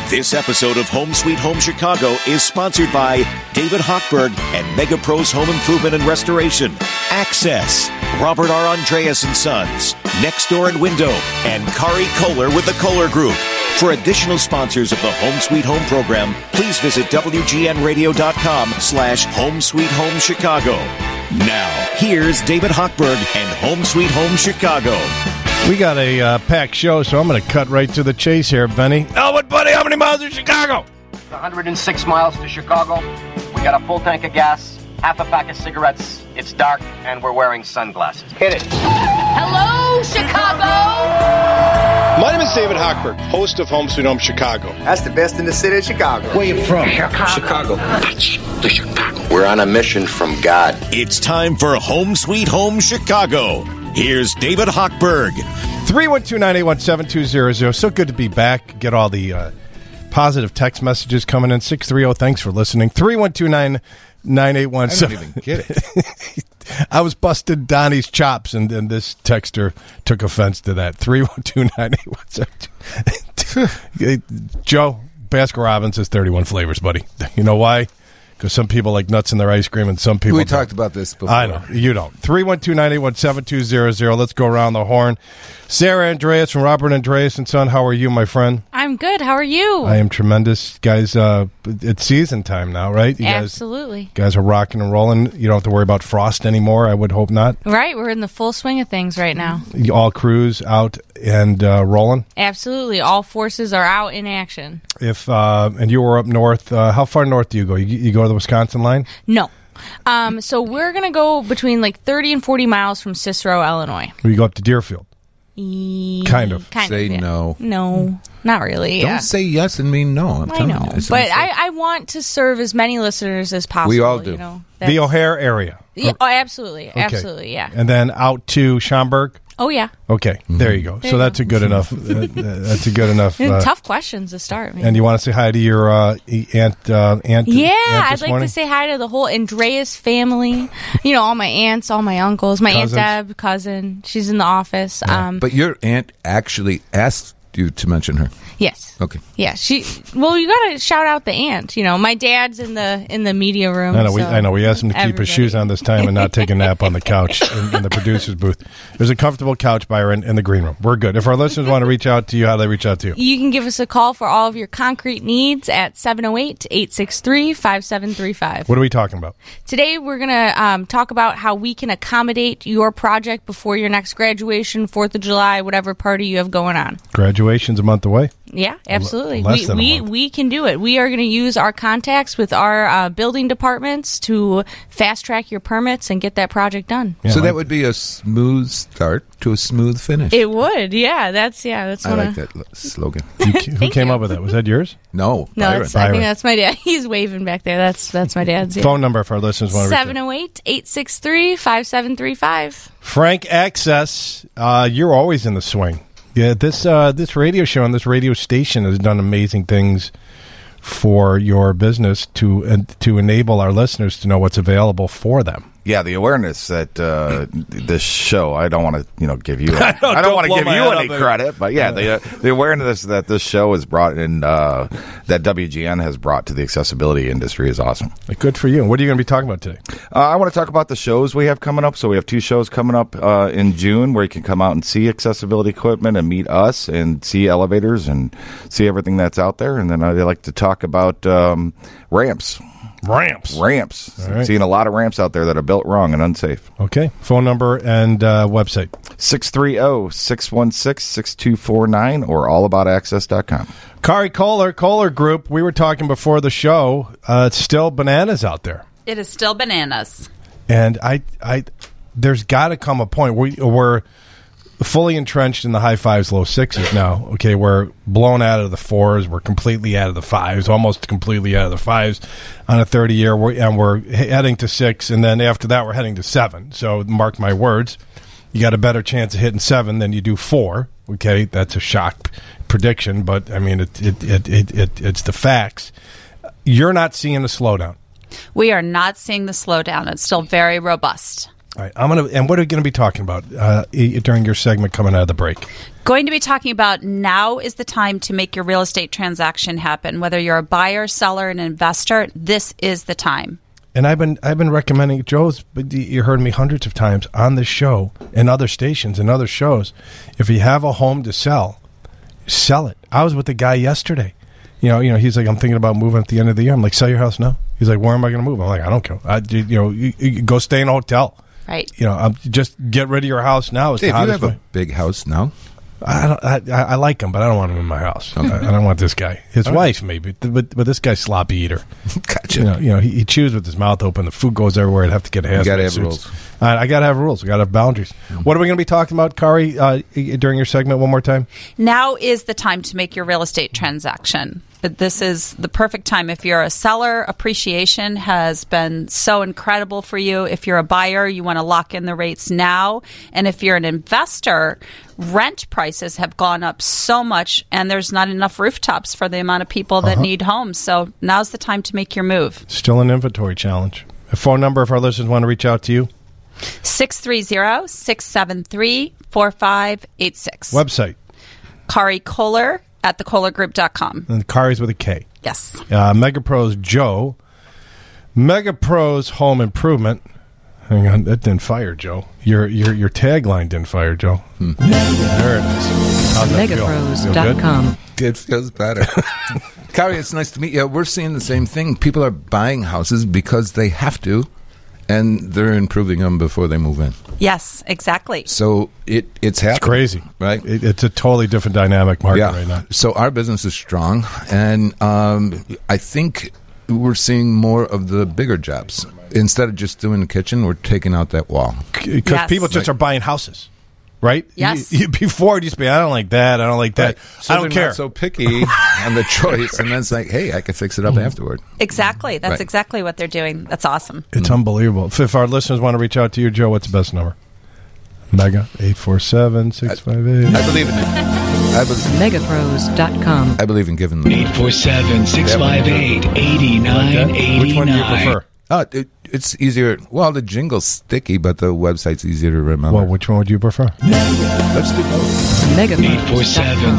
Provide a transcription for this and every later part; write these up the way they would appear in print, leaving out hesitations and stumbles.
This episode of Home Sweet Home Chicago is sponsored by David Hochberg and Mega Pros Home Improvement and Restoration, Access, Robert R. Andreas and Sons, Next Door and Window, and Kari Kohler with the Kohler Group. For additional sponsors of the Home Sweet Home program, please visit WGNRadio.com/Home Sweet Home Chicago. Now, here's David Hochberg and Home Sweet Home Chicago. We got a packed show, so I'm going to cut right to the chase here, Benny. Elwood, buddy, how many miles to Chicago? 106 miles to Chicago. We got a full tank of gas, half a pack of cigarettes. It's dark, and we're wearing sunglasses. Hit it. Hello, Chicago! My name is David Hochberg, host of Home Sweet Home Chicago. That's the best in the city of Chicago. Where you from? Chicago. That's the Chicago. We're on a mission from God. It's time for Home Sweet Home Chicago. Here's David Hochberg. 312-981-7200. So good to be back. Get all the positive text messages coming in. 630, thanks for listening. 312-981-7200. I don't even get it. I was busting Donnie's chops, and then this texter took offense to that. 312-981-7200. Joe, Baskin-Robbins is 31 flavors, buddy. You know why? Because some people like nuts in their ice cream, and some people We don't. talked about this before. I know. You don't. 312-981-7200. Let's go around the horn. Sarah Andreas from Robert Andreas and Son, how are you, my friend? I'm good. How are you? I am tremendous. Guys, it's season time now, right? You Absolutely. Guys are rocking and rolling. You don't have to worry about frost anymore. I would hope not. Right. We're in the full swing of things right now. All crews out and rolling. Absolutely. All forces are out in action. If and you were up north, how far north do you go? You go to the Wisconsin line? No. So we're going to go between like 30 and 40 miles from Cicero, Illinois. Or you go up to Deerfield? Kind of. Say yeah. no. No, not really. Don't say yes and mean no. I'm I telling know. you. It's a But mistake. I want to serve as many listeners as possible. We all do. You know, The O'Hare area? Yeah, oh, absolutely. Okay. Absolutely, yeah. And then out to Schaumburg? Oh, yeah. Okay, there you go. There So you that's go. a good enough. That's a good enough. Tough questions to start, man. And you want to say hi to your aunt? Yeah, aunt I'd this like morning? to say hi to the whole Andreas family. You know, all my aunts, all my uncles, my Cousins. Aunt Deb, cousin. She's in the office. But your aunt actually asked you to mention her. Yes. Okay. Yeah, well, you got to shout out the aunt. You know, my dad's in the media room. I know. so I know. We asked him to keep everybody. his shoes on this time and not take a nap on the couch in the producer's booth. There's a comfortable couch by her in the green room. We're good. If our listeners want to reach out to you, how do they reach out to you? You can give us a call for all of your concrete needs at 708-863-5735. What are we talking about? Today, we're going to talk about how we can accommodate your project before your next graduation, 4th of July, whatever party you have going on. Graduation's a month away. Yeah, absolutely. Less than a month. We can do it. We are going to use our contacts with our building departments to fast track your permits and get that project done. Yeah, So like- that would be a smooth start to a smooth finish. It would, yeah. That's I one like of. that slogan. Who came up with that? Was that yours? No, No, Byron. I Byron. think that's my dad. He's waving back there. That's my dad's. Yeah. Phone number if our listeners want to reach out. 708-863-5735. Frank Access, you're always in the swing. Yeah, this radio show and this radio station has done amazing things for your business to enable our listeners to know what's available for them. Yeah, the awareness that this show, I don't want to, give you, I don't don't want to blow give my you head any up there. credit, but the awareness that this show has brought in, that WGN has brought to the accessibility industry is awesome. Good for you. What are you going to be talking about today? I want to talk about the shows we have coming up. So we have 2 shows coming up in June where you can come out and see accessibility equipment and meet us and see elevators and see everything that's out there. And then I'd like to talk about ramps. Ramps. All right. Seeing Seeing a lot of ramps out there that are built wrong and unsafe. Okay. Phone number and website. 630-616-6249 or allaboutaccess.com. Kari Kohler Group. We were talking before the show. It's still bananas out there. It is still bananas. And there's got to come a point where we're fully entrenched in the high 5s, low 6s now. Okay, we're blown out of the 4s. We're completely out of the 5s, almost completely out of the 5s on a 30-year. And we're heading to 6, and then after that we're heading to 7. So mark my words, you got a better chance of hitting 7 than you do 4. Okay, that's a shock prediction, but I mean it's the facts. You're not seeing a slowdown. We are not seeing the slowdown. It's still very robust. All right, and what are we going to be talking about during your segment coming out of the break? Going to be talking about now is the time to make your real estate transaction happen. Whether you're a buyer, seller, an investor, this is the time. And I've been recommending Joe's. You heard me hundreds of times on this show and other stations and other shows. If you have a home to sell it. I was with the guy yesterday. He's like, I'm thinking about moving at the end of the year. I'm like, sell your house now. He's like, where am I going to move? I'm like, I don't care. You go stay in a hotel. Right. Just get rid of your house now. Dave, you have a big house now? I like him, but I don't want him in my house. Okay. I don't want this guy. His wife, maybe, but this guy's sloppy eater. Gotcha. He chews with his mouth open. The food goes everywhere. I'd have to get hazmat suits. You got to have rules. I got to have rules. I got to have boundaries. What are we going to be talking about, Kari, during your segment one more time? Now is the time to make your real estate transaction. But this is the perfect time. If you're a seller, appreciation has been so incredible for you. If you're a buyer, you want to lock in the rates now. And if you're an investor, rent prices have gone up so much, and there's not enough rooftops for the amount of people that need homes. So now's the time to make your move. Still an inventory challenge. A phone number if our listeners want to reach out to you? 630-673-4586. Website? Kari Kohler at thekohlergroup.com. And Kari's with a K. Yes. Megapros Joe. Megapros Home Improvement. Hang on, that didn't fire, Joe. Your tagline didn't fire, Joe. There it is. How's that feel? Megapros.com. It feels better. Kari, it's nice to meet you. We're seeing the same thing. People are buying houses because they have to, and they're improving them before they move in. Yes, exactly. So it's happening. It's crazy. Right? It's a totally different dynamic market right now. So our business is strong, and I think we're seeing more of the bigger jobs. Instead of just doing the kitchen, we're taking out that wall. Because people just are buying houses. Right? Yes. Before it used to be, I don't like that. I don't like that. Right. So I don't care. Not so picky on the choice, and then it's like, hey, I can fix it up afterward. Exactly. That's Right. exactly what they're doing. That's awesome. It's unbelievable. If our listeners want to reach out to you, Joe, what's the best number? Mega 847-658. I believe in it. Megapros.com. I believe in giving them 847-658-8989. Which one do you prefer? It's easier. Well, the jingle's sticky, but the website's easier to remember. Well, which one would you prefer? Let's do both. Megapros.com.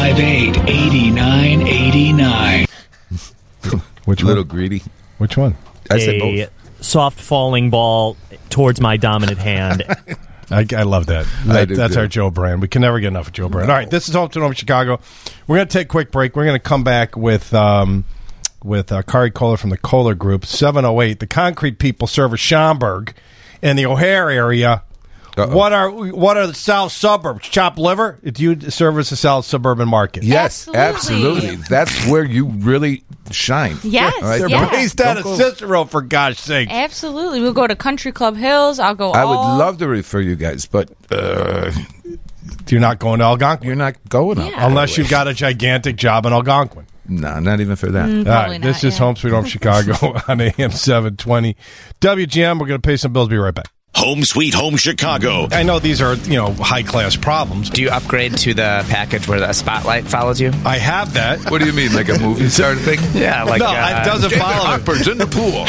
847-658-8989. Which Little one? greedy. Which one? I say both. Soft falling ball towards my dominant hand. I love that. That's our Joe brand. We can never get enough of Joe brand. All right, this is Home to Home Chicago. We're going to take a quick break. We're going to come back with Kari Kohler from the Kohler Group. 708. The concrete people service Schaumburg in the O'Hare area. Uh-oh. What are the south suburbs? Chopped liver? Do you service the south suburban market? Yes, absolutely. That's where you really shine. Yes, All right? They're based out of Cicero, for gosh sake. Absolutely. We'll go to Country Club Hills. I'll go I would love to refer you guys, but you're not going to Algonquin. you're not going up. Unless you've got a gigantic job in Algonquin. No, not even for that. All right, this is Home Sweet Home Chicago on AM 720. WGM, we're going to pay some bills. Be right back. Home Sweet Home Chicago. I know these are, high-class problems. Do you upgrade to the package where the spotlight follows you? I have that. What do you mean, like a movie star thing? Yeah, like... No, it doesn't David follow me. Harper's in the pool.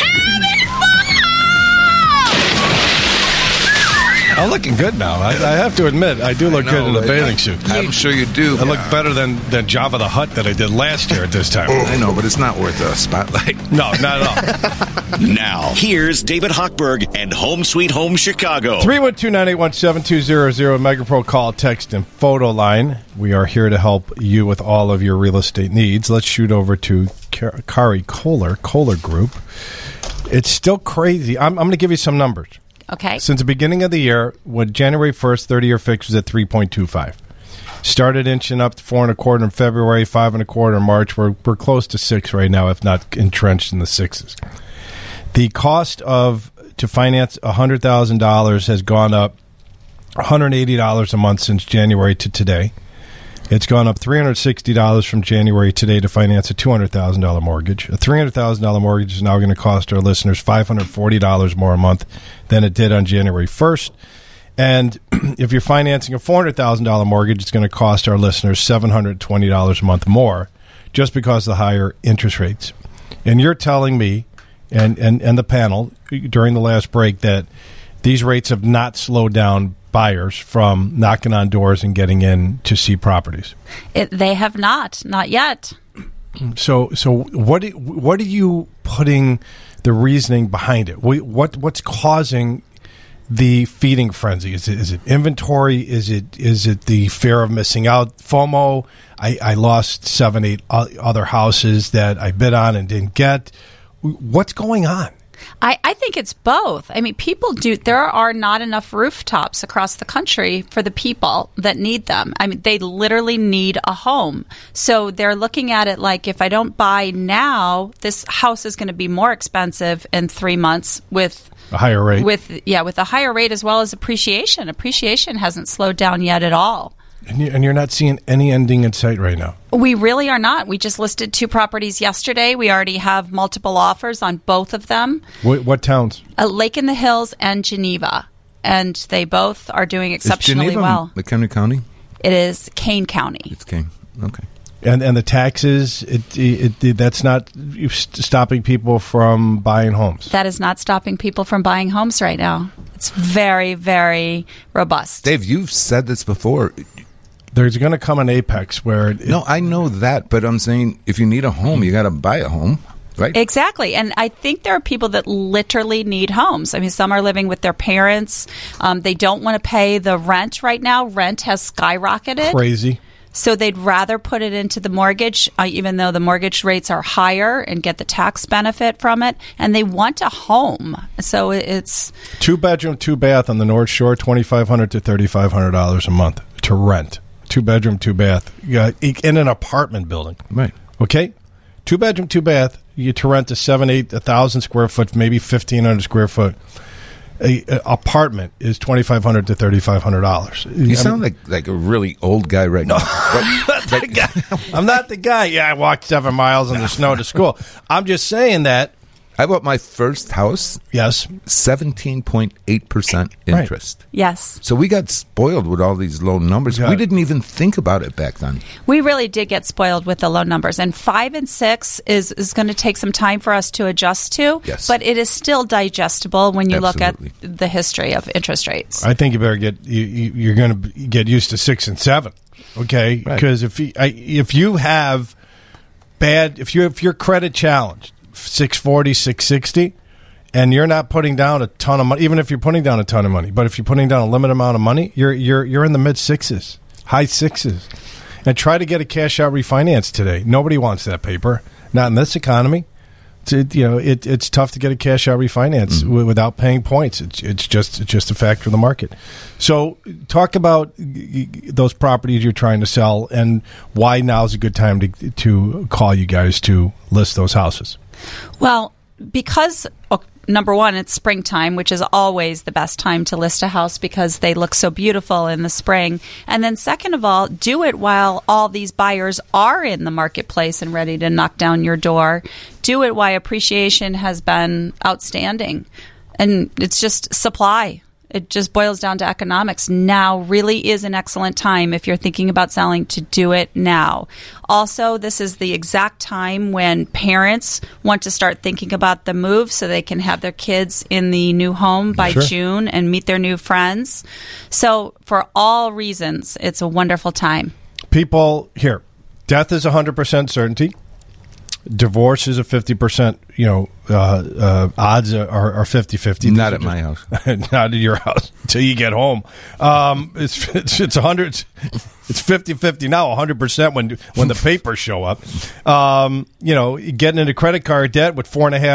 I'm looking good now. I have to admit, I do look good in a bathing suit. I'm sure you do. I look better than Jabba the Hutt that I did last year at this time. I know, but it's not worth a spotlight. No, not at all. Now, here's David Hochberg and Home Sweet Home Chicago. 312-981-7200, Megapro call, text, and photo line. We are here to help you with all of your real estate needs. Let's shoot over to Kari Kohler Group. It's still crazy. I'm going to give you some numbers. Okay. Since the beginning of the year, when January 1st, 30-year fix was at 3.25. Started inching up to 4.25 in February, 5.25 in March. We're close to 6 right now, if not entrenched in the 6s. The cost to finance $100,000 has gone up $180 a month since January to today. It's gone up $360 from January today to finance a $200,000 mortgage. A $300,000 mortgage is now going to cost our listeners $540 more a month than it did on January 1st. And if you're financing a $400,000 mortgage, it's going to cost our listeners $720 a month more just because of the higher interest rates. And you're telling me and the panel during the last break that these rates have not slowed down buyers from knocking on doors and getting in to see properties. They have not yet. So what are you putting the reasoning behind it? What's causing the feeding frenzy? Is it inventory? Is it the fear of missing out? FOMO? I lost 7-8 other houses that I bid on and didn't get. What's going on? I think it's both. I mean, there are not enough rooftops across the country for the people that need them. I mean, they literally need a home. So they're looking at it like, if I don't buy now, this house is going to be more expensive in 3 months with a higher rate. With a higher rate as well as appreciation. Appreciation hasn't slowed down yet at all. And you're not seeing any ending in sight right now. We really are not. We just listed 2 properties yesterday. We already have multiple offers on both of them. What towns? Lake in the Hills and Geneva. And they both are doing exceptionally is Geneva well. McHenry County? It is Kane County. It's Kane. Okay. And the taxes, that's not stopping people from buying homes. That is not stopping people from buying homes right now. It's very, very robust. Dave, you've said this before. There's going to come an apex where... No, I know that, but I'm saying if you need a home, you got to buy a home, right? Exactly. And I think there are people that literally need homes. I mean, some are living with their parents. They don't want to pay the rent right now. Rent has skyrocketed. Crazy. So they'd rather put it into the mortgage, even though the mortgage rates are higher, and get the tax benefit from it. And they want a home. So it's... 2-bedroom, 2-bath on the North Shore, $2,500 to $3,500 a month to rent. 2-bedroom, 2-bath. In an apartment building. Right. Okay? 2-bedroom, 2-bath. You to rent a 1,000 square foot, maybe 1,500 square foot. A apartment is $2,500 to $3,500. You sound like a really old guy right now. I'm not the guy. Yeah, I walked 7 miles in the snow to school. I'm just saying that. I bought my first house. Yes. 17.8% interest. Right. Yes. So we got spoiled with all these low numbers. Yeah. We didn't even think about it back then. We really did get spoiled with the low numbers. And 5 and 6 is going to take some time for us to adjust to. Yes. But it is still digestible when you Absolutely. look at the history of interest rates. I think you better you're going to get used to 6 and 7. Okay? Because if you have if you're credit challenged, 640, 660, and you're not putting down a ton of money, even if you're putting down a ton of money, but if you're putting down a limited amount of money, you're in the mid 6s, high 6s. And try to get a cash out refinance today. Nobody wants that paper. Not in this economy. It's tough to get a cash out refinance without paying points. It's just a factor of the market. So talk about those properties you're trying to sell and why now is a good time to call you guys to list those houses. Well, because number one, it's springtime, which is always the best time to list a house because they look so beautiful in the spring. And then second of all, do it while all these buyers are in the marketplace and ready to knock down your door. Do it while appreciation has been outstanding. And it's just supply. It just boils down to economics. Now really is an excellent time if you're thinking about selling to do it now. Also, this is the exact time when parents want to start thinking about the move so they can have their kids in the new home by June and meet their new friends. So for all reasons, it's a wonderful time. People here, death is 100% certainty. Divorce is a 50%, odds are 50-50. Not at my house. Not at your house until you get home. It's 100. It's 50-50 now, 100% when the papers show up. Getting into credit card debt with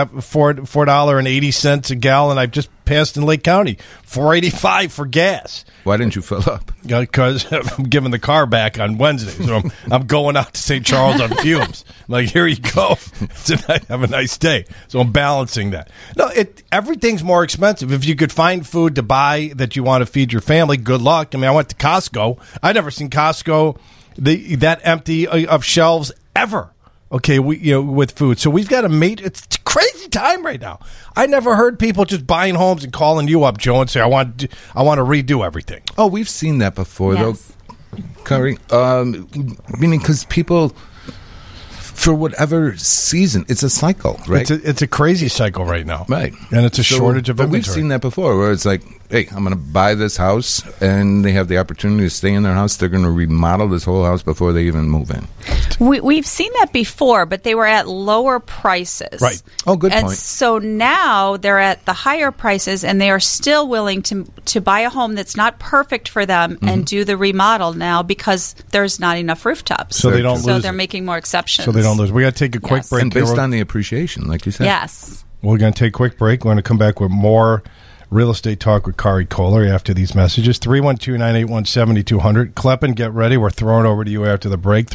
$4.80 a gallon. I've just passed in Lake County, $4.85 for gas. Why didn't you fill up? Because I'm giving the car back on Wednesday, so I'm going out to St. Charles on fumes. I'm like, here you go. Have a nice day. So I'm balancing that. No, everything's more expensive. If you could find food to buy that you want to feed your family, good luck. I mean, I went to Costco. I've never seen Costco that empty of shelves ever. Okay, with food. So we've got to meet. It's a crazy time right now. I never heard people just buying homes and calling you up, Joe, and say, I want to redo everything. Oh, we've seen that before, yes. though, Curry. Meaning because people for whatever season. It's a cycle, right? It's a crazy cycle right now. Right. And it's a shortage of but inventory. We've seen that before where it's like, hey, I'm going to buy this house, and they have the opportunity to stay in their house. They're going to remodel this whole house before they even move in. We've seen that before, but they were at lower prices. Right. Oh, good and point. So now they're at the higher prices, and they are still willing to buy a home that's not perfect for them and do the remodel now because there's not enough rooftops. So they don't So lose they're it. making more exceptions. So they don't lose. We got to take a quick break. And based here. on the appreciation, like you said. Yes. We're going to take a quick break. We're going to come back with more real estate talk with Kari Kohler after these messages. 312-981-7200. Kleppen, get ready. We're throwing over to you after the break.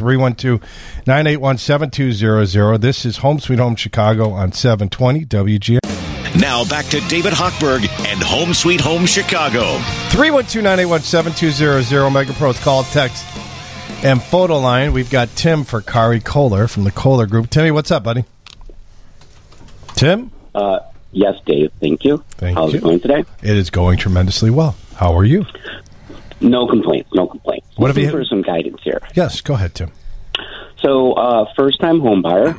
312-981-7200. This is Home Sweet Home Chicago on 720 WGN. Now back to David Hochberg and Home Sweet Home Chicago. 312-981-7200. Mega Pros call, text, and photo line. We've got Tim for Kari Kohler from the Kohler Group. Timmy, what's up, buddy? Tim? Yes, Dave. Thank you. How's it going today? It is going tremendously well. How are you? No complaints. No complaints. What have you for some guidance here? Yes, go ahead, Tim. So, first-time home buyer,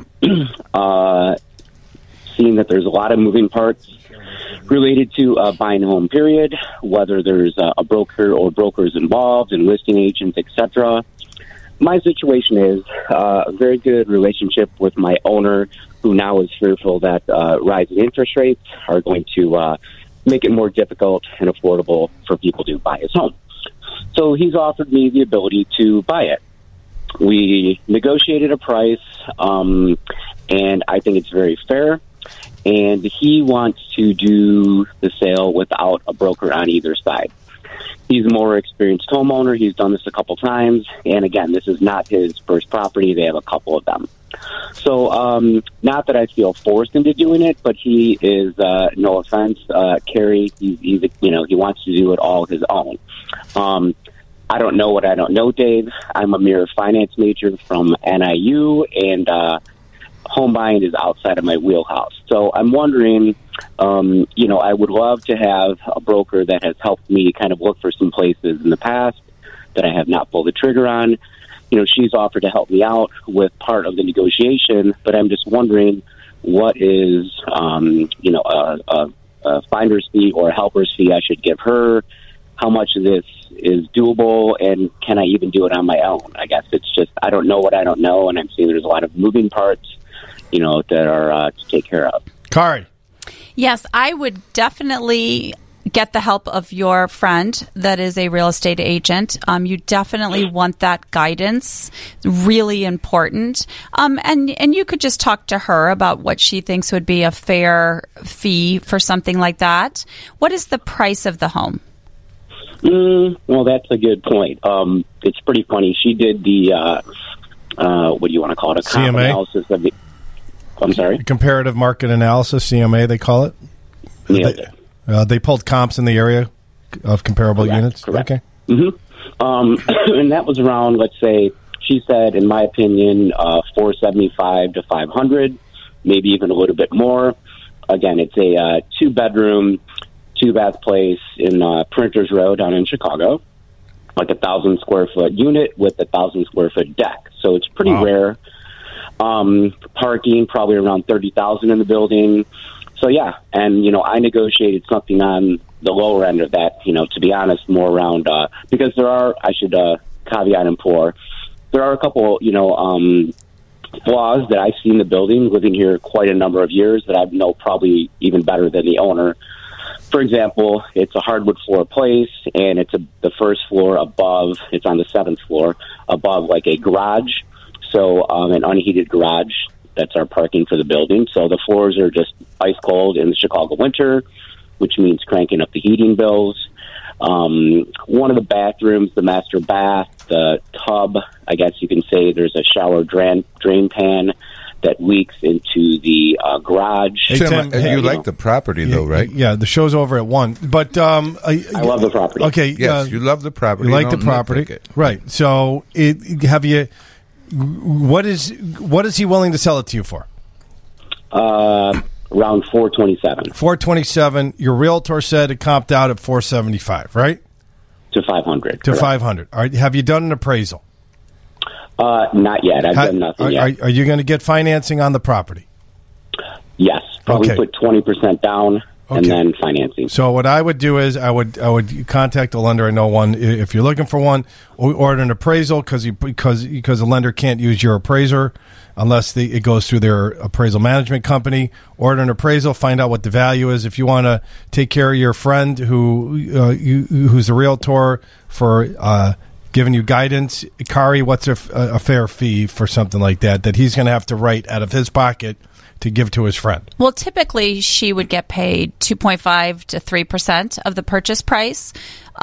seeing that there's a lot of moving parts related to buying a home, period, whether there's a broker or brokers involved and listing agents, etc. My situation is a very good relationship with my owner, who now is fearful that rising interest rates are going to make it more difficult and affordable for people to buy his home. So he's offered me the ability to buy it. We negotiated a price, and I think it's very fair. And he wants to do the sale without a broker on either side. He's a more experienced homeowner. He's done this a couple times. And again, this is not his first property. They have a couple of them. So, not that I feel forced into doing it, but he is, no offense, Carrie, he's he wants to do it all his own. I don't know what I don't know, Dave. I'm a mere finance major from NIU, and home buying is outside of my wheelhouse. So I'm wondering, I would love to have a broker that has helped me kind of look for some places in the past that I have not pulled the trigger on. She's offered to help me out with part of the negotiation, but I'm just wondering what is, a finder's fee or a helper's fee I should give her. How much of this is doable, and can I even do it on my own? I guess it's just, I don't know what I don't know, and I'm seeing there's a lot of moving parts, that are to take care of. Kari. Yes, I would definitely get the help of your friend that is a real estate agent. You definitely want that guidance. Really important. And you could just talk to her about what she thinks would be a fair fee for something like that. What is the price of the home? Well, that's a good point. It's pretty funny. She did the, what do you want to call it? A comp CMA? analysis of the, I'm sorry? Comparative market analysis, CMA, they call it. They pulled comps in the area of comparable units. Correct. Okay. And that was around, let's say, she said, in my opinion, 475 to 500, maybe even a little bit more. Again, it's a 2-bedroom, 2-bath place in Printers Row down in Chicago, like 1,000 square foot unit with 1,000 square foot deck. So it's pretty rare. Parking, probably around 30,000 in the building. So, yeah, and, I negotiated something on the lower end of that, to be honest, more around, because there are, I should caveat and pour, there are a couple, flaws that I see in the building, living here quite a number of years, that I know probably even better than the owner. For example, it's a hardwood floor place, and it's the first floor above, it's on the 7th floor, above like a garage. So an unheated garage, that's our parking for the building. So the floors are just ice cold in the Chicago winter, which means cranking up the heating bills. One of the bathrooms, the master bath, the tub, I guess you can say there's a shower drain pan that leaks into the garage. Hey, Tim, you like the property, though, right? Yeah, the show's over at 1. But I love the property. Okay, yes, you love the property. You like the property, right? So, what is he willing to sell it to you for? Around 427. 427. Your realtor said it comped out at 475, right? To 500. To 500. All right. Have you done an appraisal? Not yet. I've done nothing yet. Are you going to get financing on the property? Yes, probably put 20% down and then financing. So what I would do is I would contact a lender. I know one. If you're looking for one, order an appraisal because the lender can't use your appraiser unless it goes through their appraisal management company. Order an appraisal, find out what the value is. If you want to take care of your friend who's a realtor for giving you guidance, Kari, what's a fair fee for something like that he's going to have to write out of his pocket to give to his friend? Well, typically she would get paid 2.5 to 3% of the purchase price.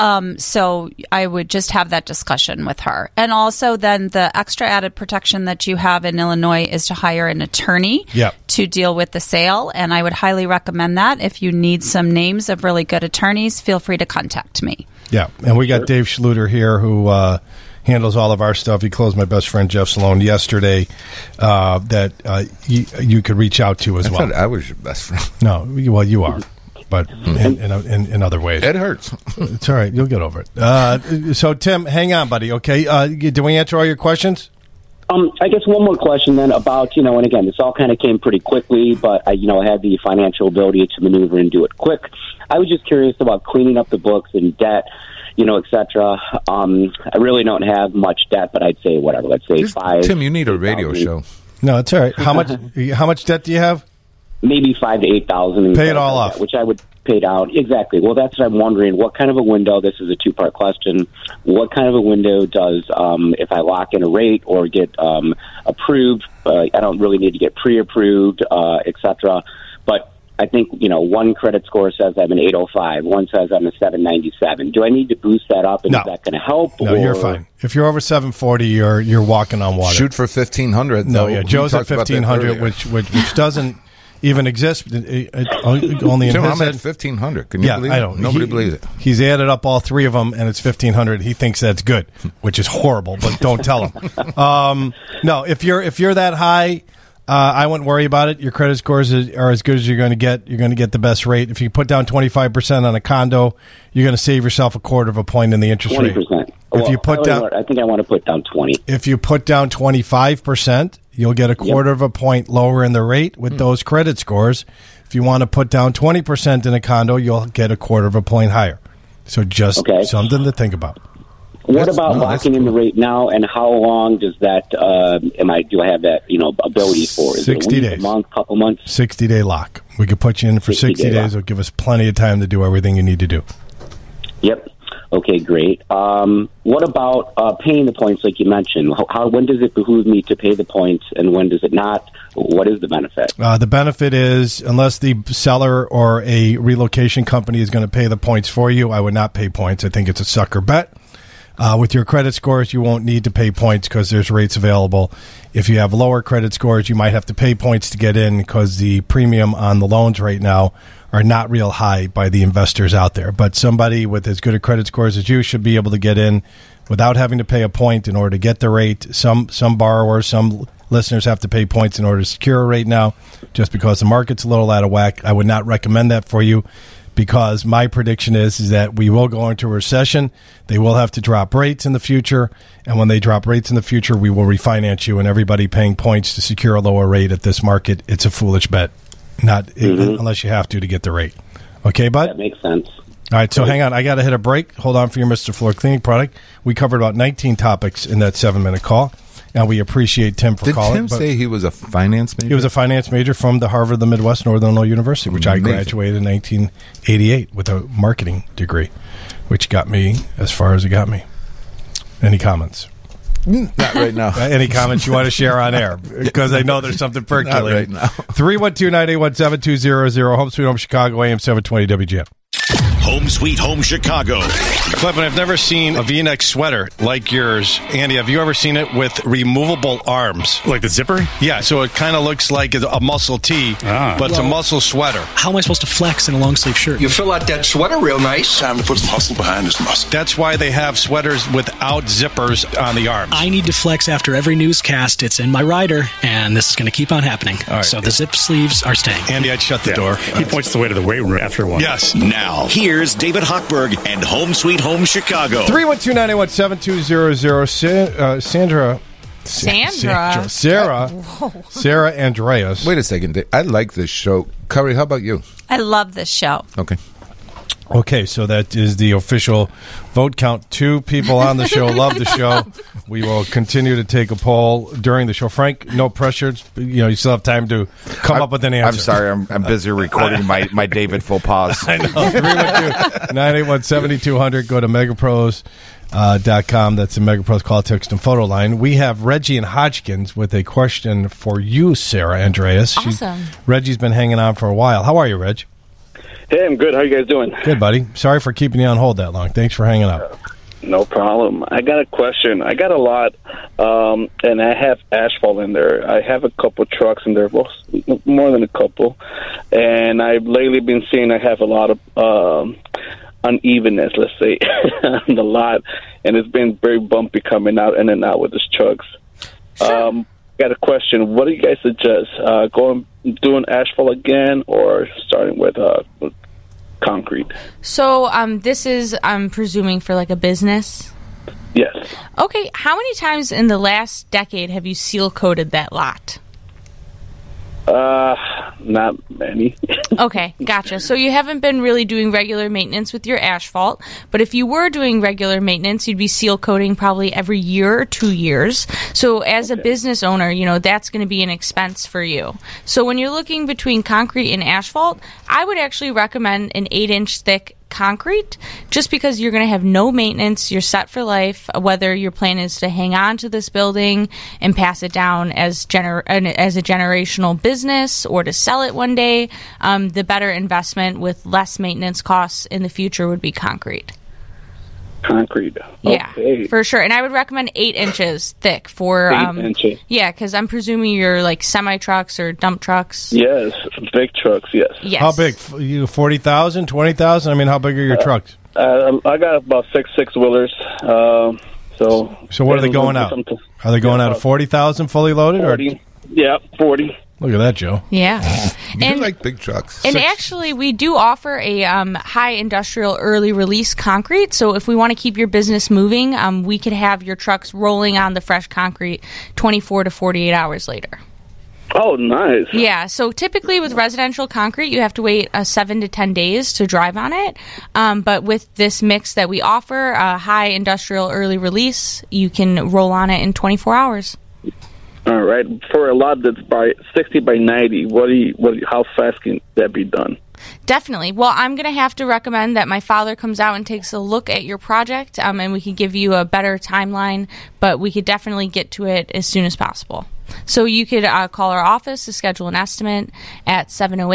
So I would just have that discussion with her. And also then the extra added protection that you have in Illinois is to hire an attorney to deal with the sale. And I would highly recommend that. If you need some names of really good attorneys, feel free to contact me. Yeah. And we got Dave Schluter here who handles all of our stuff. He closed my best friend Jeff Salone yesterday that you could reach out to as well. I thought I was your best friend. No, well, you are, but in other ways. It hurts. It's all right. You'll get over it. So, Tim, hang on, buddy, okay? Did we answer all your questions? I guess one more question then about, and again, this all kind of came pretty quickly, but I had the financial ability to maneuver and do it quick. I was just curious about cleaning up the books and debt, et cetera. I really don't have much debt, but I'd say whatever. Let's say five. Tim, you need a radio show. No, it's all right. How much debt do you have? Maybe $5,000 to $8,000. Pay it all off, which I would pay down. Exactly. Well, that's what I'm wondering. What kind of a window? This is a two-part question. What kind of a window does if I lock in a rate or get approved? I don't really need to get pre-approved, et cetera. But I think, one credit score says I'm an 805. One says I'm a 797. Do I need to boost that up, and is that going to help? No, you're fine. If you're over 740, you're walking on water. Shoot for 1,500. No, yeah, Joe's at 1,500, which doesn't even exist. Only in Tim, his I'm head. at 1,500. Can you believe it? I don't. Nobody believes it. He's added up all three of them, and it's 1,500. He thinks that's good, which is horrible, but don't tell him. No, if you're that high, I wouldn't worry about it. Your credit scores are as good as you're going to get. You're going to get the best rate. If you put down 25% on a condo, you're going to save yourself a quarter of a point in the interest 20%. rate. If you put down, I think I want to put down 20. If you put down 25%, you'll get a quarter of a point lower in the rate with those credit scores. If you want to put down 20% in a condo, you'll get a quarter of a point higher. So just something to think about. What about locking in the rate now, and how long does that? Do I have that ability for? Is 60 it a week, days, a month, couple months? 60-day lock. We could put you in for 60 days. It'll give us plenty of time to do everything you need to do. Yep. Okay, great. What about paying the points, like you mentioned? When does it behoove me to pay the points, and when does it not? What is the benefit? The benefit is, unless the seller or a relocation company is going to pay the points for you, I would not pay points. I think it's a sucker bet. With your credit scores, you won't need to pay points because there's rates available. If you have lower credit scores, you might have to pay points to get in because the premium on the loans right now are not real high by the investors out there. But somebody with as good a credit scores as you should be able to get in without having to pay a point in order to get the rate. Some borrowers, some listeners have to pay points in order to secure a rate now just because the market's a little out of whack. I would not recommend that for you, because my prediction is that we will go into a recession. They will have to drop rates in the future, and when they drop rates in the future, we will refinance you, and everybody paying points to secure a lower rate at this market, it's a foolish bet, unless you have to get the rate. Okay, bud? That makes sense. All right, so hang on. I got to hit a break. Hold on for your Mr. Floor Cleaning product. We covered about 19 topics in that 7-minute call. And we appreciate Tim for calling. Did Tim say he was a finance major? He was a finance major from the Harvard of the Midwest Northern Illinois University, which I graduated in 1988 with a marketing degree, which got me as far as it got me. Any comments? Not right now. Any comments you want to share on air? Because I know there's something percolating. Not right now. 312-981-7200, Home Sweet Home Chicago, AM 720 WGN. Home Sweet Home Chicago. Clevin, I've never seen a V-neck sweater like yours. Andy, have you ever seen it with removable arms? Like the zipper? Yeah, so it kind of looks like a muscle tee, but it's a muscle sweater. How am I supposed to flex in a long-sleeve shirt? You fill out that sweater real nice. Time to put some hustle behind this muscle. That's why they have sweaters without zippers on the arms. I need to flex after every newscast. It's in my rider, and this is going to keep on happening. All right. So the zip sleeves are staying. Andy, I'd shut the door. He points the way to the weight room after one. Yes. Now, here's David Hochberg and Home Sweet Home Chicago. 312-981-7200. Sandra Sandra. Sarah Andreas. Wait a second. I like this show. Curry, how about you? I love this show. Okay. Okay, so that is the official vote count. 2 people on the show love the show. We will continue to take a poll during the show. Frank, no pressure. You still have time to come up with an answer. I'm sorry. I'm busy recording my David faux pas. I know. 312-981-7200. Go to megapros.com. That's the Megapros call, text, and photo line. We have Reggie and Hodgkins with a question for you, Sarah Andreas. Awesome. Reggie's been hanging on for a while. How are you, Reg? Hey, I'm good. How you guys doing? Good, buddy. Sorry for keeping you on hold that long. Thanks for hanging up. No problem. I got a question. I got a lot, and I have asphalt in there. I have a couple trucks in there, well, more than a couple, and I've lately been seeing I have a lot of unevenness, let's say, on the lot, and it's been very bumpy coming out in and out with these trucks. Sure. Got a question. What do you guys suggest? Doing asphalt again, or starting with concrete? So this is, I'm presuming, for like a business? Yes. Okay. How many times in the last decade have you seal coated that lot? Not many. Okay, gotcha. So you haven't been really doing regular maintenance with your asphalt, but if you were doing regular maintenance, you'd be seal coating probably every year or 2 years. So as a business owner, that's going to be an expense for you. So when you're looking between concrete and asphalt, I would actually recommend an 8-inch thick concrete, just because you're going to have no maintenance. You're set for life, whether your plan is to hang on to this building and pass it down as a generational business or to sell it one day. The better investment with less maintenance costs in the future would be concrete. Concrete. Yeah, okay. For sure. And I would recommend 8 inches thick for 8 inches. Yeah, because I'm presuming you're like semi trucks or dump trucks. Yes, big trucks. Yes. How big? You 40,000, 20,000? I mean, how big are your trucks? I got about 6 wheelers. So what are they going out? Are they going out at 40,000 fully loaded? 40. Or? Yeah, 40. Look at that, Joe. Yeah. You like big trucks. And actually, we do offer a high industrial early release concrete. So if we want to keep your business moving, we could have your trucks rolling on the fresh concrete 24 to 48 hours later. Oh, nice. Yeah. So typically with residential concrete, you have to wait 7 to 10 days to drive on it. But with this mix that we offer, high industrial early release, you can roll on it in 24 hours. All right. For a lot that's by 60 by 90, how fast can that be done? Definitely. Well, I'm going to have to recommend that my father comes out and takes a look at your project, and we can give you a better timeline, but we could definitely get to it as soon as possible. So you could call our office to schedule an estimate at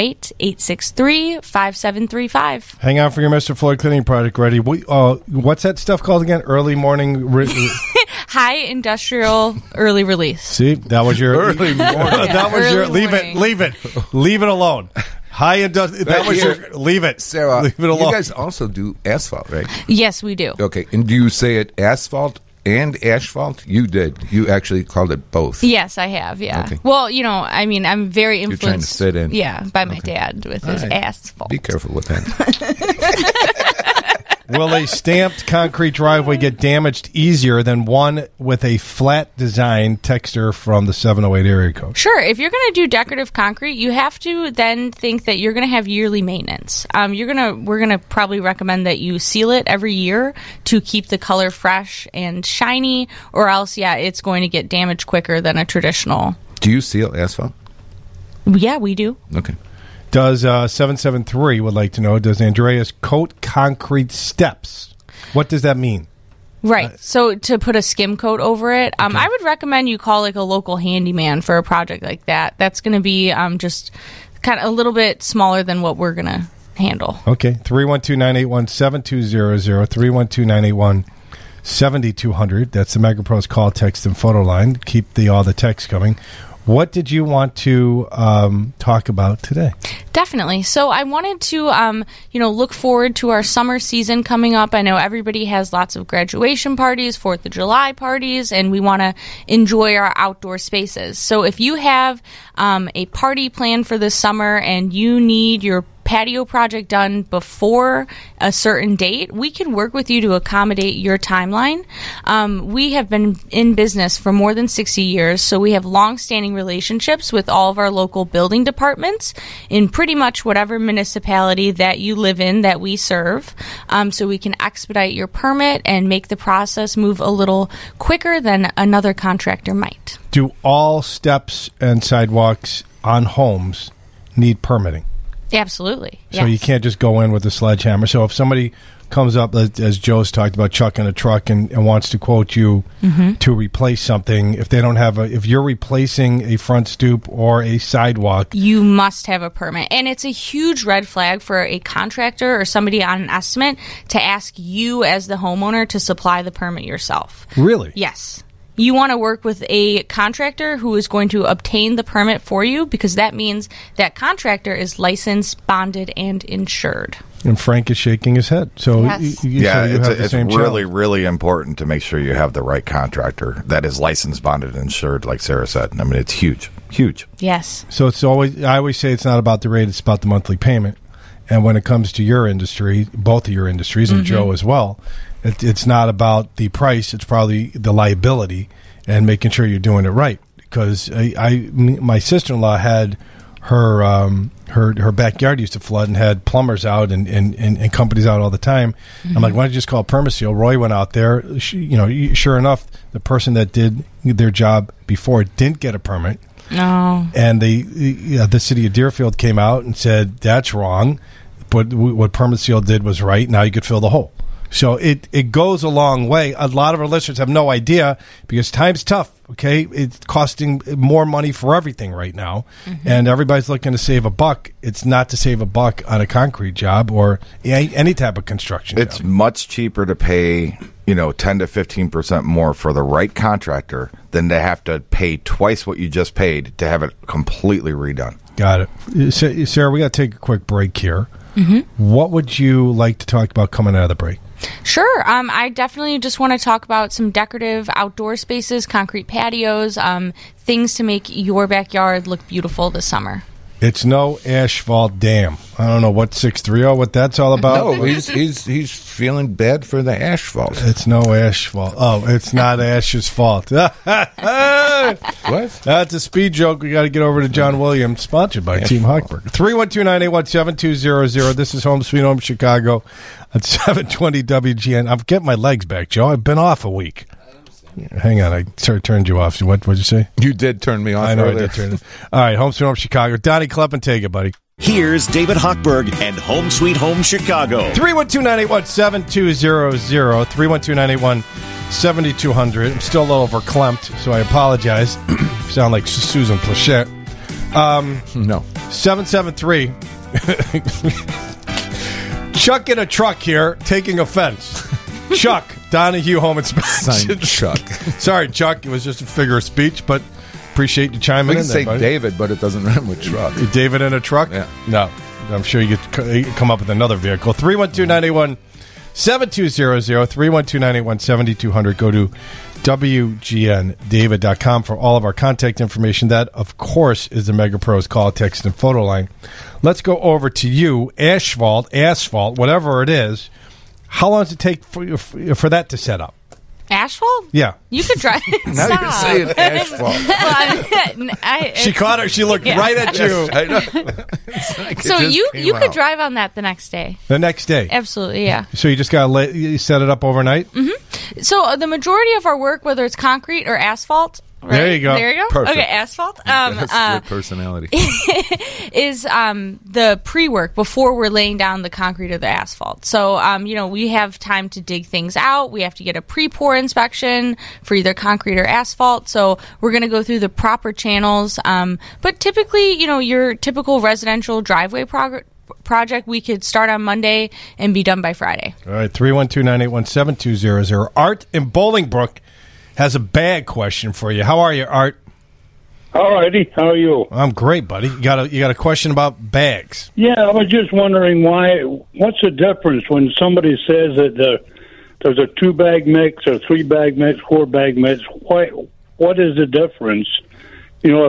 708-863-5735. Hang on for your Mr. Floyd cleaning project ready. What's that stuff called again? Early morning... High industrial early release. See, that was your... Early morning. That was your... Leave it alone. High industrial... That was your... Leave it. Sarah, leave it alone. You guys also do asphalt, right? Yes, we do. Okay, and do you say it asphalt and asphalt? You did. You actually called it both. Yes, I have, yeah. Okay. Well, I'm very influenced. You're trying to fit in. Yeah, by my dad with his asphalt. Be careful with that. Will a stamped concrete driveway get damaged easier than one with a flat design? Texter from the 708 area code. Sure. If you're going to do decorative concrete, you have to then think that you're going to have yearly maintenance. We're going to probably recommend that you seal it every year to keep the color fresh and shiny, or else, it's going to get damaged quicker than a traditional. Do you seal asphalt? Yeah, we do. Okay. Does 773 would like to know, does Andreas coat concrete steps? What does that mean? Right. So to put a skim coat over it, I would recommend you call like a local handyman for a project like that. That's going to be just kind of a little smaller than what we're going to handle. Okay. 312-981-7200, 312-981-7200. That's the Megapros call, text, and photo line. Keep all the texts coming. What did you want to talk about today? Definitely. So I wanted to, look forward to our summer season coming up. I know everybody has lots of graduation parties, 4th of July parties, and we want to enjoy our outdoor spaces. So if you have a party planned for this summer and you need your patio project done before a certain date, we can work with you to accommodate your timeline. We have been in business for more than 60 years, so we have long-standing relationships with all of our local building departments in pretty much whatever municipality that you live in that we serve, so we can expedite your permit and make the process move a little quicker than another contractor might. Do all steps and sidewalks on homes need permitting? Absolutely. So you can't just go in with a sledgehammer. So if somebody comes up, as Joe's talked about, chucking a truck and wants to quote you to replace something, if they don't have if you're replacing a front stoop or a sidewalk, you must have a permit. And it's a huge red flag for a contractor or somebody on an estimate to ask you as the homeowner to supply the permit yourself. Really? Yes. You want to work with a contractor who is going to obtain the permit for you, because that means that contractor is licensed, bonded, and insured. And Frank is shaking his head. So yes. so you have the same really, challenge. really important to make sure you have the right contractor that is licensed, bonded, and insured, like Sarah said. I mean, it's huge, huge. Yes. So I always say it's not about the rate, it's about the monthly payment. And when it comes to your industry, both of your industries, and Joe as well, it's not about the price, it's probably the liability and making sure you're doing it right. Because my sister-in-law had her backyard used to flood and had plumbers out and companies out all the time. I'm like, why don't you just call Permaseal? Roy went out there. Sure enough, the person that did their job before didn't get a permit. No. And the city of Deerfield came out and said, that's wrong. But what Permaseal did was right. Now you could fill the hole. So it goes a long way. A lot of our listeners have no idea because time's tough, okay? It's costing more money for everything right now. And everybody's looking to save a buck. It's not to save a buck on a concrete job or any type of construction It's job. much cheaper to pay 10 to 15% more for the right contractor than to have to pay twice what you just paid to have it completely redone. Got it. Sarah, we got to take a quick break here. What would you like to talk about coming out of the break? Sure. I definitely just want to talk about some decorative outdoor spaces, concrete patios, things to make your backyard look beautiful this summer. It's no asphalt dam. I don't know what 630, what that's all about. No, he's feeling bad for the asphalt. It's no asphalt. Oh, it's not Ash's fault. What? That's a speed joke. We got to get over to John Williams, sponsored by Team Hochberg. 312-981-7200. This is Home Sweet Home Chicago at 720 WGN. I'm getting my legs back, Joe. I've been off a week. Hang on, I turned you off. What did you say? You did turn me off. I know earlier. I did turn it. All right, Home Sweet Home Chicago. Donnie Kleppen, take it, buddy. Here's David Hochberg and Home Sweet Home Chicago. 312-981-7200. 312-981-7200. I'm still a little verklempt, so I apologize. Sound like Susan Plachette. No. 773. Chuck in a truck here, taking offense. Chuck, Donahue Home Inspection. Chuck. Sorry, Chuck. It was just a figure of speech, but appreciate you chiming We in can there, say buddy. David, but it doesn't rhyme with truck. David in a truck? Yeah. No. I'm sure you could come up with another vehicle. 312-981-7200. 312-981-7200. Go to WGNDavid.com for all of our contact information. That, of course, is the Mega Pros call, text, and photo line. Let's go over to you. Asphalt, whatever it is. How long does it take for that to set up? Asphalt? Yeah. You could drive. Now you're saying asphalt. She caught her. She looked right at you. I know. So you could drive on that the next day. The next day. Absolutely, yeah. So you just got to you set it up overnight? So the majority of our work, whether it's concrete or asphalt, right? There you go. Perfect. Okay, asphalt. That's your personality. Is the pre-work before we're laying down the concrete or the asphalt. So, we have time to dig things out. We have to get a pre-pour inspection for either concrete or asphalt. So we're going to go through the proper channels. But typically, your typical residential driveway project, we could start on Monday and be done by Friday. All right, 312-981-7200. Art in Bolingbrook has a bag question for you. How are you, Art? All righty. How are you? I'm great, buddy. You got a question about bags? Yeah, I was just wondering what's the difference when somebody says that there's a 2-bag mix or 3-bag mix, 4-bag mix? What is the difference? If you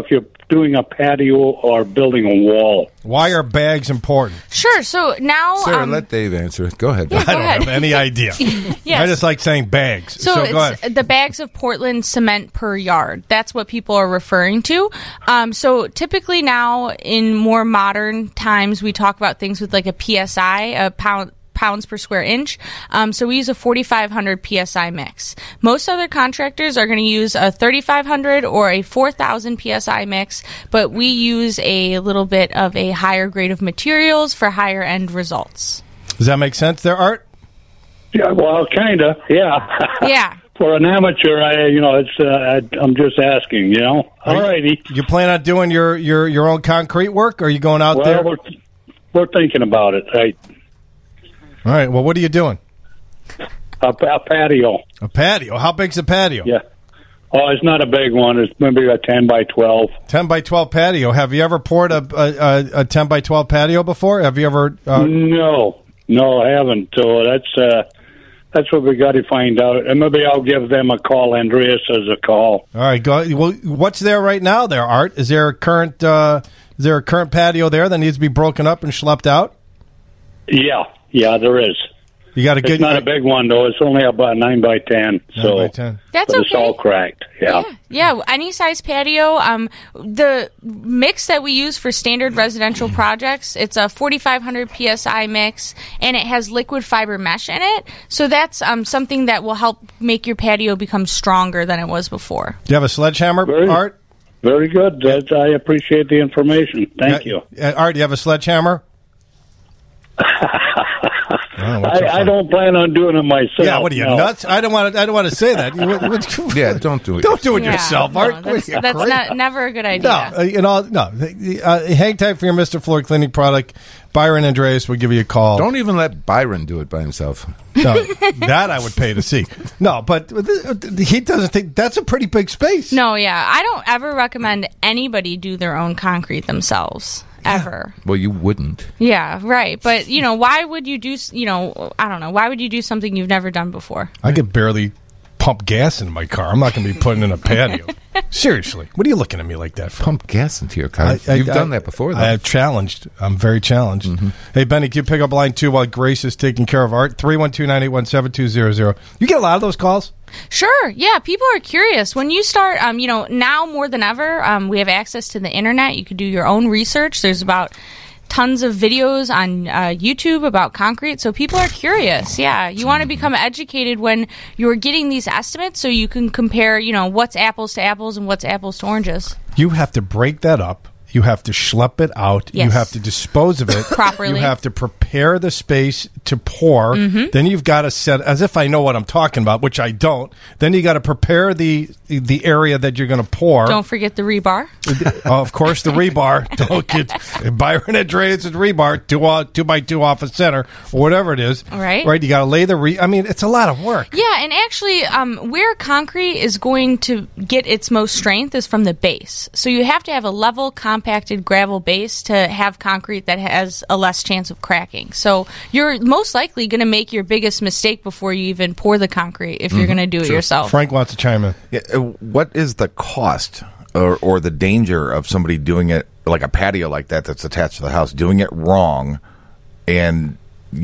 doing a patio or building a wall? Why are bags important? Sure. So now, Sarah, let Dave answer it. Go ahead. Yeah, I don't have any idea. Yes. I just like saying bags. So go it's ahead. the bags of Portland cement per yard. That's what people are referring to. So typically now, in more modern times, we talk about things with like a PSI, a pounds per square inch. So we use a 4,500 PSI mix. Most other contractors are going to use a 3,500 or a 4,000 PSI mix, but we use a little bit of a higher grade of materials for higher end results. Does that make sense there, Art? Yeah, well, kind of, yeah. Yeah. For an amateur, I'm just asking, All righty. You plan on doing your own concrete work, or are you going out there? Well, we're thinking about it, right? All right. Well, what are you doing? A patio. A patio? How big's a patio? Yeah. Oh, it's not a big one. It's maybe a 10 by 12. 10 by 12 patio. Have you ever poured a 10 by 12 patio before? Have you ever? No, I haven't. So that's what we got to find out. And maybe I'll give them a call. Andreas has a call. All right. Go. Well, what's there right now there, Art? Is there a current patio there that needs to be broken up and schlepped out? Yeah, there is. You got to get. It's not a big one though. It's only about 9 by 10. 9 by 10. That's but okay. It's all cracked. Yeah. Yeah, any size patio. The mix that we use for standard residential projects, it's a 4,500 PSI mix, and it has liquid fiber mesh in it. So that's something that will help make your patio become stronger than it was before. Do you have a sledgehammer, Art? Very good. I appreciate the information. Thank you. Art, do you have a sledgehammer? I don't plan on doing it myself. Yeah, what are you, nuts? I don't want to say that. Yeah, don't do it. Don't do it yourself, Art. That's never a good idea. Hang tight for your Mr. Floor cleaning product. Byron Andreas will give you a call. Don't even let Byron do it by himself. No, that I would pay to see. No, but he doesn't think that's a pretty big space. No, yeah. I don't ever recommend anybody do their own concrete themselves. Ever. Well, you wouldn't. Yeah, right. But, why would you do, I don't know. Why would you do something you've never done before? I could barely pump gas in my car. I'm not going to be putting in a patio. Seriously. What are you looking at me like that for? Pump gas into your car? You've done that before, though. I have challenged. I'm very challenged. Mm-hmm. Hey, Benny, can you pick up line 2 while Grace is taking care of Art? 312-981-7200. You get a lot of those calls? Sure. Yeah, people are curious. When you start, now more than ever, we have access to the internet. You can do your own research. There's about tons of videos on YouTube about concrete, so people are curious. Yeah, you want to become educated when you're getting these estimates so you can compare, what's apples to apples and what's apples to oranges. You have to break that up. You have to schlep it out. Yes. You have to dispose of it properly. You have to prepare the space to pour. Mm-hmm. Then you've got to set, as if I know what I'm talking about, which I don't. Then you got to prepare the area that you're going to pour. Don't forget the rebar. Of course, the rebar. Don't get Byron Andreas' rebar 2x2 off a center or whatever it is. Right. You got to lay the it's a lot of work. Yeah, and actually, where concrete is going to get its most strength is from the base. So you have to have a level, compacted gravel base to have concrete that has a less chance of cracking. So you're most likely going to make your biggest mistake before you even pour the concrete if you're going to do it yourself. Frank wants to chime in. Yeah, what is the cost or the danger of somebody doing it like a patio like that's attached to the house, doing it wrong, and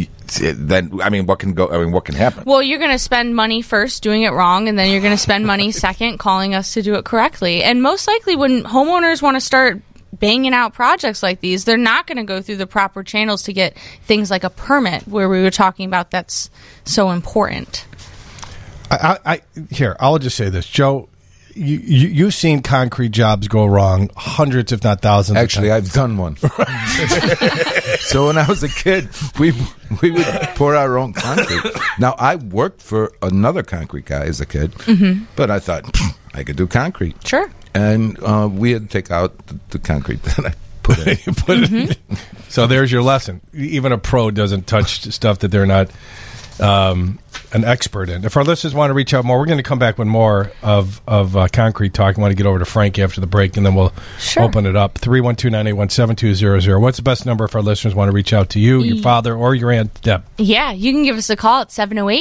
then what can happen? Well, you're going to spend money first doing it wrong, and then you're going to spend money second calling us to do it correctly. And most likely, when homeowners want to start banging out projects like these, they're not going to go through the proper channels to get things like a permit, where we were talking about that's so important. I'll just say this, Joe. You've seen concrete jobs go wrong hundreds, if not thousands. Actually, of times. I've done one. So when I was a kid, we would pour our own concrete. Now, I worked for another concrete guy as a kid, but I thought I could do concrete. Sure. And we had to take out the concrete that I put in. So there's your lesson. Even a pro doesn't touch stuff that they're not an expert in. If our listeners want to reach out more, we're going to come back with more of Concrete Talk. I want to get over to Frank after the break, and then we'll open it up. 312-981-7200. What's the best number if our listeners want to reach out to you, your father, or your Aunt Deb? Yeah, you can give us a call at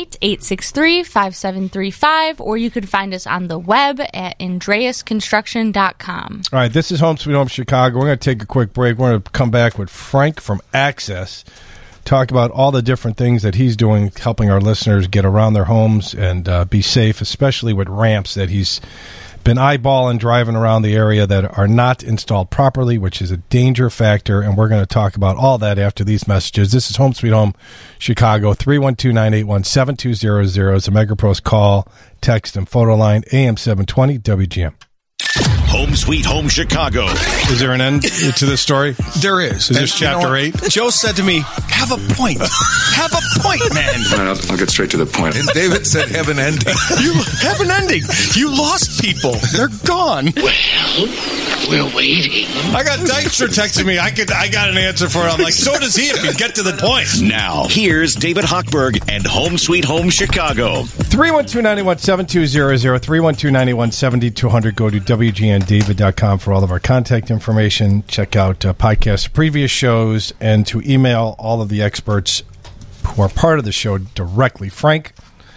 708-863-5735, or you could find us on the web at AndreasConstruction.com. All right, this is Home Sweet Home Chicago. We're going to take a quick break. We're going to come back with Frank from Access, talk about all the different things that he's doing, helping our listeners get around their homes and be safe, especially with ramps that he's been eyeballing driving around the area that are not installed properly, which is a danger factor, and we're going to talk about all that after these messages. This is Home Sweet Home Chicago. 312-981-7200 is a MegaPros call, text, and photo line. AM 720 WGM. Home Sweet Home Chicago. Is there an end to this story? There is. Is this chapter 8? Joe said to me, have a point. Have a point, man. I'll get straight to the point. And David said, have an ending. You have an ending. You lost people. They're gone. Well, we're waiting. I got Dykstra texting me. I got an answer for it. I'm like, so does he if you get to the point. Now, here's David Hochberg and Home Sweet Home Chicago. 312-981-7200, 312-981-7200. Go to WGNDavid.com for all of our contact information. Check out podcasts, previous shows, and to email all of the experts who are part of the show directly. Frank,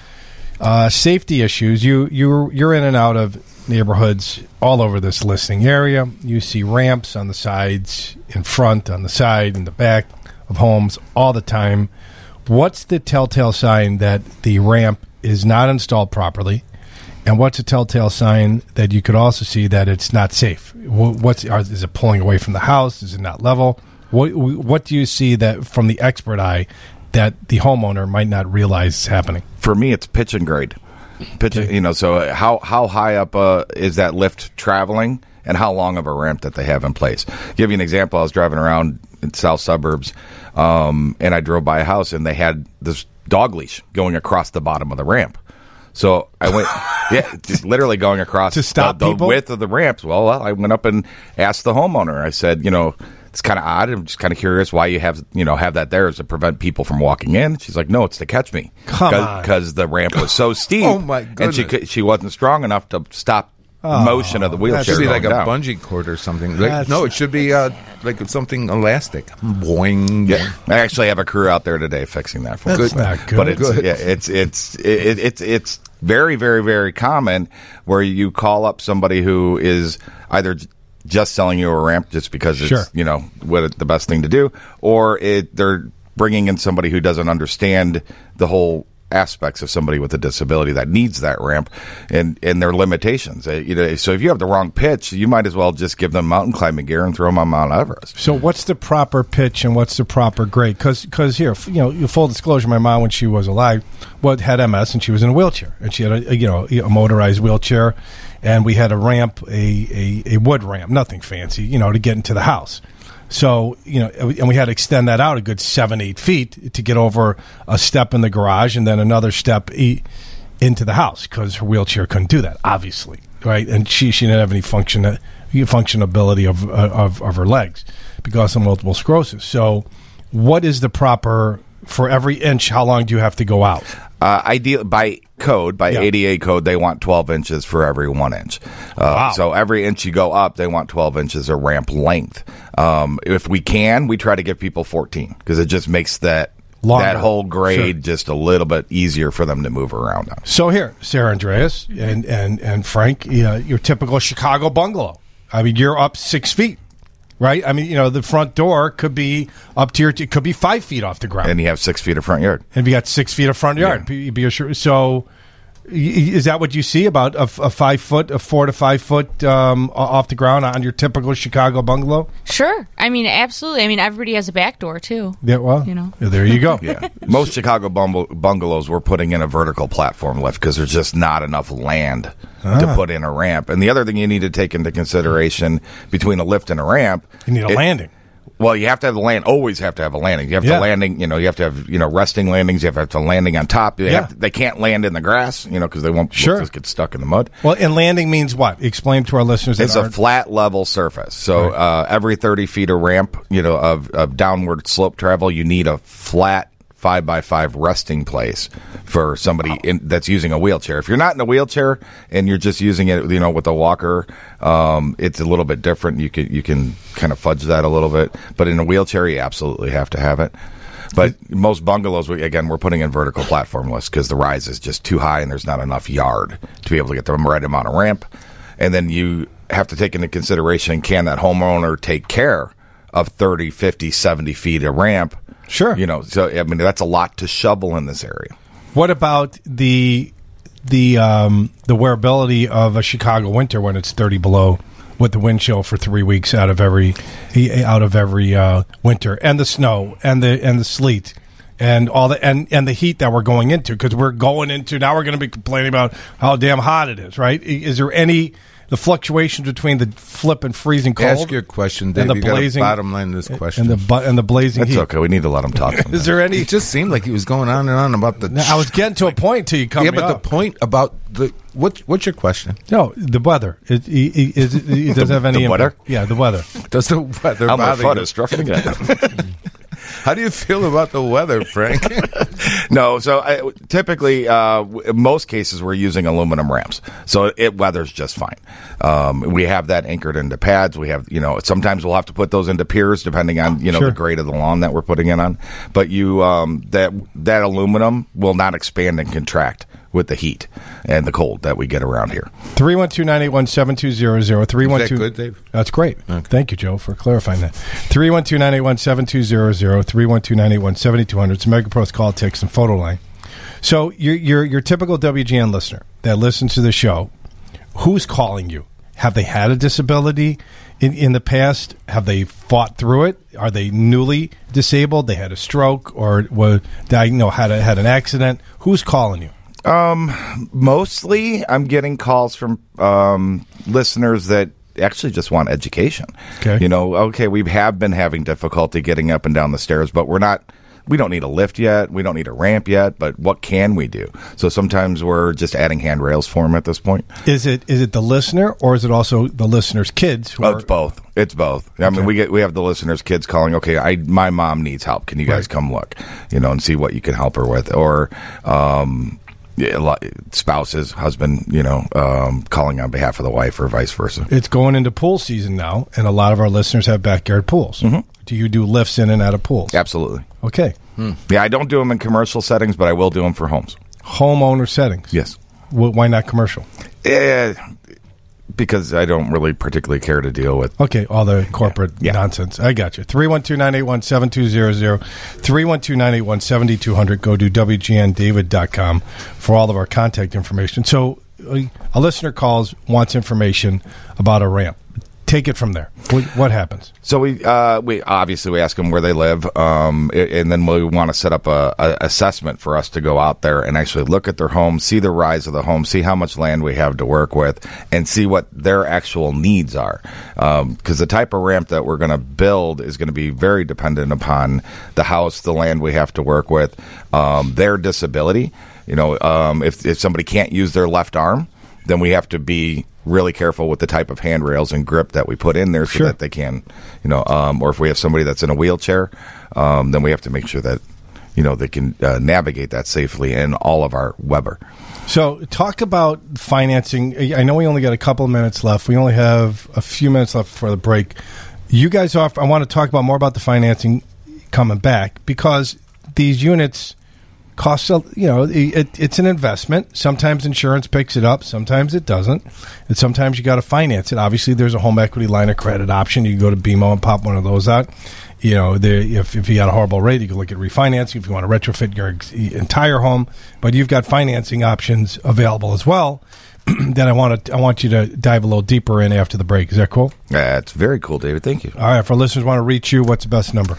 safety issues. You're in and out of neighborhoods all over this listening area. You see ramps on the sides, in front, on the side, in the back of homes all the time. What's the telltale sign that the ramp is not installed properly? And what's a telltale sign that you could also see that it's not safe? Is it pulling away from the house? Is it not level? What do you see that from the expert eye that the homeowner might not realize is happening? For me, it's pitch and grade. So how high up is that lift traveling, and how long of a ramp that they have in place? Give you an example. I was driving around in south suburbs, and I drove by a house, and they had this dog leash going across the bottom of the ramp. So I went, just literally going across to stop the people? width of the ramps. Well, I went up and asked the homeowner. I said, it's kind of odd. I'm just kind of curious why you have that there is to prevent people from walking in. She's like, no, it's to catch me. Come on. Because the ramp was so steep. Oh, my goodness. And she wasn't strong enough to stop motion of the wheelchair. It should be like a down. bungee cord or something. No, it should be like something elastic. Boing. Yeah, I actually have a crew out there today fixing that for me. That's not good. But it's very, very, very common where you call up somebody who is either just selling you a ramp just because it's what the best thing to do, or they're bringing in somebody who doesn't understand the whole aspects of somebody with a disability that needs that ramp and their limitations. So if you have the wrong pitch, you might as well just give them mountain climbing gear and throw them on Mount Everest. So what's the proper pitch and what's the proper grade? Because here, full disclosure, my mom, when she was alive, had MS, and she was in a wheelchair, and she had a motorized wheelchair, and we had a ramp, a wood ramp, nothing fancy, to get into the house. So, and we had to extend that out a good 7-8 feet to get over a step in the garage and then another step into the house, because her wheelchair couldn't do that, obviously, right? And she didn't have any functionability of her legs because of multiple sclerosis. So what is the proper, for every inch, how long do you have to go out? Ideal by ADA code, they want 12 inches for every 1 inch. Wow. So every inch you go up, they want 12 inches of ramp length. If we can, we try to give people 14 because it just makes that whole grade just a little bit easier for them to move around on. So here, Sarah Andreas and Frank, your typical Chicago bungalow. I mean, you're up 6 feet. Right? I mean, the front door could be up to it could be 5 feet off the ground. And you have 6 feet of front yard. And you got 6 feet of front yard. Yeah. So is that what you see about a 4 to 5 foot off the ground on your typical Chicago bungalow? Sure. I mean, absolutely. I mean, everybody has a back door, too. Yeah, well, there you go. Yeah. Most Chicago bungalows, we're putting in a vertical platform lift because there's just not enough land to put in a ramp. And the other thing you need to take into consideration between a lift and a ramp, you need a landing. Well, you have to have the land. Always have to have a landing. You have to landing. You have to have resting landings. You have to have landing on top. They can't land in the grass. Because they won't just get stuck in the mud. Well, and landing means what? Explain to our listeners. It's a flat level surface. So every 30 feet of ramp, of downward slope travel, you need a flat 5x5 resting place for somebody that's using a wheelchair. If you're not in a wheelchair and you're just using it, with a walker, it's a little bit different. You can kind of fudge that a little bit, but in a wheelchair, you absolutely have to have it. But most bungalows, we're putting in vertical platform lists because the rise is just too high and there's not enough yard to be able to get the right amount of ramp. And then you have to take into consideration, can that homeowner take care of 30, 50, 70 feet of ramp? Sure. So, that's a lot to shovel in this area. What about the wearability of a Chicago winter when it's 30 below with the wind chill for 3 weeks out of every winter, and the snow and the sleet and all the and the heat that we're going into, because we're going to be complaining about how damn hot it is, right? Is there the fluctuation between the flip and freezing cold? Ask your question, Dave. You got a bottom line to this question. And the blazing heat. That's okay. We need to let him talk. Is there any? It just seemed like he was going on and on about the. I was getting to a point till you come. Yeah, but the point about what's your question? No, the weather. It does have any the weather? Yeah, the weather. Does the weather bother you? Struck again. How do you feel about the weather, Frank? No, so typically, in most cases, we're using aluminum ramps, so it weathers just fine. We have that anchored into pads. We have, sometimes we'll have to put those into piers depending on, Sure. the grade of the lawn that we're putting it on. But that aluminum will not expand and contract with the heat and the cold that we get around here. 312-981-7200. 312. Is that good, Dave? That's great. Okay. Thank you, Joe, for clarifying that. 312-981-7200. 312-981-7200. It's MegaPro's call, text, and photo line. So your typical WGN listener that listens to the show, who's calling you? Have they had a disability in the past? Have they fought through it? Are they newly disabled? They had a stroke or had an accident? Who's calling you? Mostly I'm getting calls from listeners that actually just want education. Okay. We have been having difficulty getting up and down the stairs, but we don't need a lift yet. We don't need a ramp yet, but what can we do? So sometimes we're just adding handrails for them at this point. Is it the listener, or is it also the listener's kids? It's both. It's both. I mean, we have the listener's kids calling, okay, my mom needs help. Can you guys come look, and see what you can help her with? Or, spouses, husband, calling on behalf of the wife or vice versa. It's going into pool season now, and a lot of our listeners have backyard pools. Mm-hmm. Do you do lifts in and out of pools? Absolutely. Okay. Yeah, I don't do them in commercial settings, but I will do them for homes. Homeowner settings? Yes. Why not commercial? Because I don't really particularly care to deal with. Okay, all the corporate nonsense. I got you. 312-981-7200, 312-981-7200. Go to WGNDavid.com for all of our contact information. So a listener calls, wants information about a ramp. Take it from there. What happens? So we obviously ask them where they live, and then we want to set up a assessment for us to go out there and actually look at their home, see the rise of the home, see how much land we have to work with, and see what their actual needs are. Because the type of ramp that we're going to build is going to be very dependent upon the house, the land we have to work with, their disability. If somebody can't use their left arm, then we have to be really careful with the type of handrails and grip that we put in there so that they can, or if we have somebody that's in a wheelchair, then we have to make sure that, they can navigate that safely in all of our Weber. So talk about financing. I know we only got a couple of minutes left. We only have a few minutes left before the break. You guys I want to talk about more about the financing coming back, because these units costs, it's an investment. Sometimes insurance picks it up. Sometimes it doesn't. And sometimes you got to finance it. Obviously, there's a home equity line of credit option. You can go to BMO and pop one of those out. If you got a horrible rate, you can look at refinancing if you want to retrofit your entire home. But you've got financing options available as well. That I want you to dive a little deeper in after the break. Is that cool? That's very cool, David. Thank you. All right. If our listeners want to reach you, what's the best number?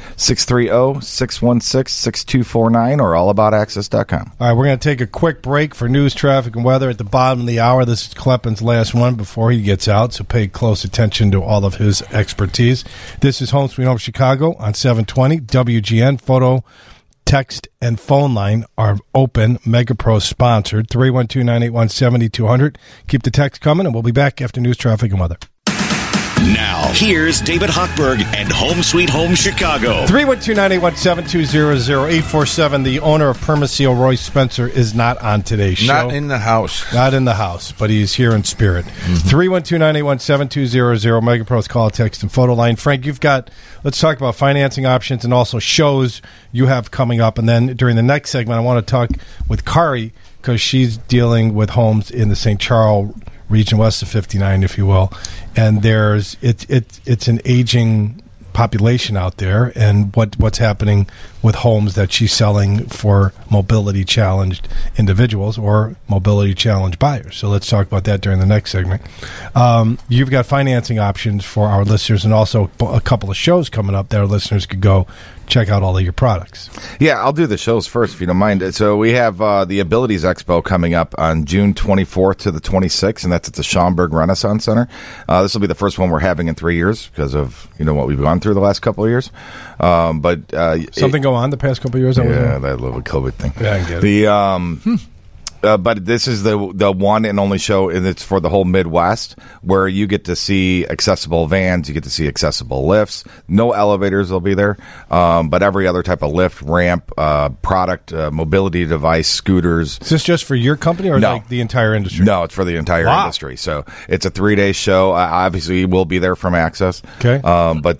630-616-6249 or allaboutaccess.com. All right. We're going to take a quick break for news, traffic, and weather at the bottom of the hour. This is Kleppin's last one before he gets out, so pay close attention to all of his expertise. This is Home Sweet Home Chicago on 720 WGN. Photo, text, and phone line are open. MegaPro sponsored. 312-981-7200. Keep the text coming, and we'll be back after news, traffic, and weather. Now, here's David Hochberg and Home Sweet Home Chicago. 312-981-7200-847. The owner of Permaseal, Roy Spencer, is not on today's show. Not in the house. Not in the house, but he's here in spirit. 312-981-7200, MegaPro's call, text, and photo line. Frank, let's talk about financing options and also shows you have coming up. And then during the next segment, I want to talk with Kari because she's dealing with homes in the St. Charles region, west of 59, if you will. And it's an aging population out there, and what's happening with homes that she's selling for mobility challenged individuals or mobility challenged buyers. So let's talk about that during the next segment. You've got financing options for our listeners, and also a couple of shows coming up that our listeners could go check out all of your products. Yeah, I'll do the shows first if you don't mind. So we have the Abilities Expo coming up on June 24th to the 26th, and that's at the Schaumburg Renaissance Center. This will be the first one we're having in 3 years because of what we've gone through the last couple of years. But something go on the past couple of years? Yeah, that little COVID thing. Yeah, I get it. But this is the one and only show, and it's for the whole Midwest, where you get to see accessible vans, you get to see accessible lifts. No elevators will be there, but every other type of lift, ramp, product, mobility device, scooters. Is this just for your company or like the entire industry? No, it's for the entire industry. So it's a 3-day show. Obviously, we'll be there from Access. Okay. But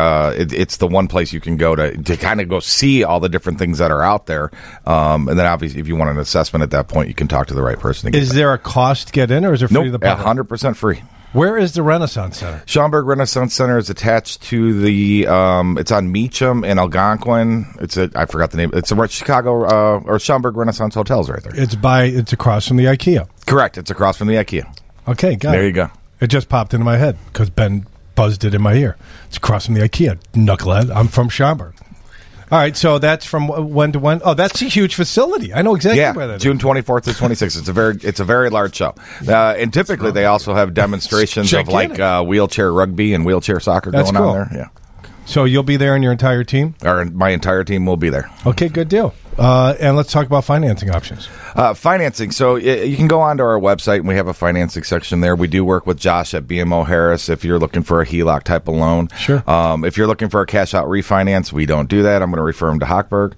it's the one place you can go to kind of go see all the different things that are out there. And then obviously, if you want an assessment at that point, you can talk to the right person. Is there a cost to get in, or is it free to the public? 100% free. Where is the Renaissance Center? Schaumburg Renaissance Center is attached to the. It's on Meacham and Algonquin. I forgot the name. It's a Chicago or Schaumburg Renaissance Hotel's right there. It's across from the IKEA. Correct. It's across from the IKEA. Okay, got it. There you go. It just popped into my head because Ben buzzed it in my ear. It's across from the IKEA. Knucklehead. I'm from Schaumburg. All right, so that's from when to when? Oh, that's a huge facility. I know exactly where that is. June 24th to 26th. It's a very large show. And typically they also have demonstrations of like wheelchair rugby and wheelchair soccer going on there. Yeah. So you'll be there and your entire team? Or my entire team will be there. Okay, good deal. And let's talk about financing options. Financing. So you can go onto our website, and we have a financing section there. We do work with Josh at BMO Harris if you're looking for a HELOC type of loan. Sure. If you're looking for a cash-out refinance, we don't do that. I'm going to refer him to Hochberg.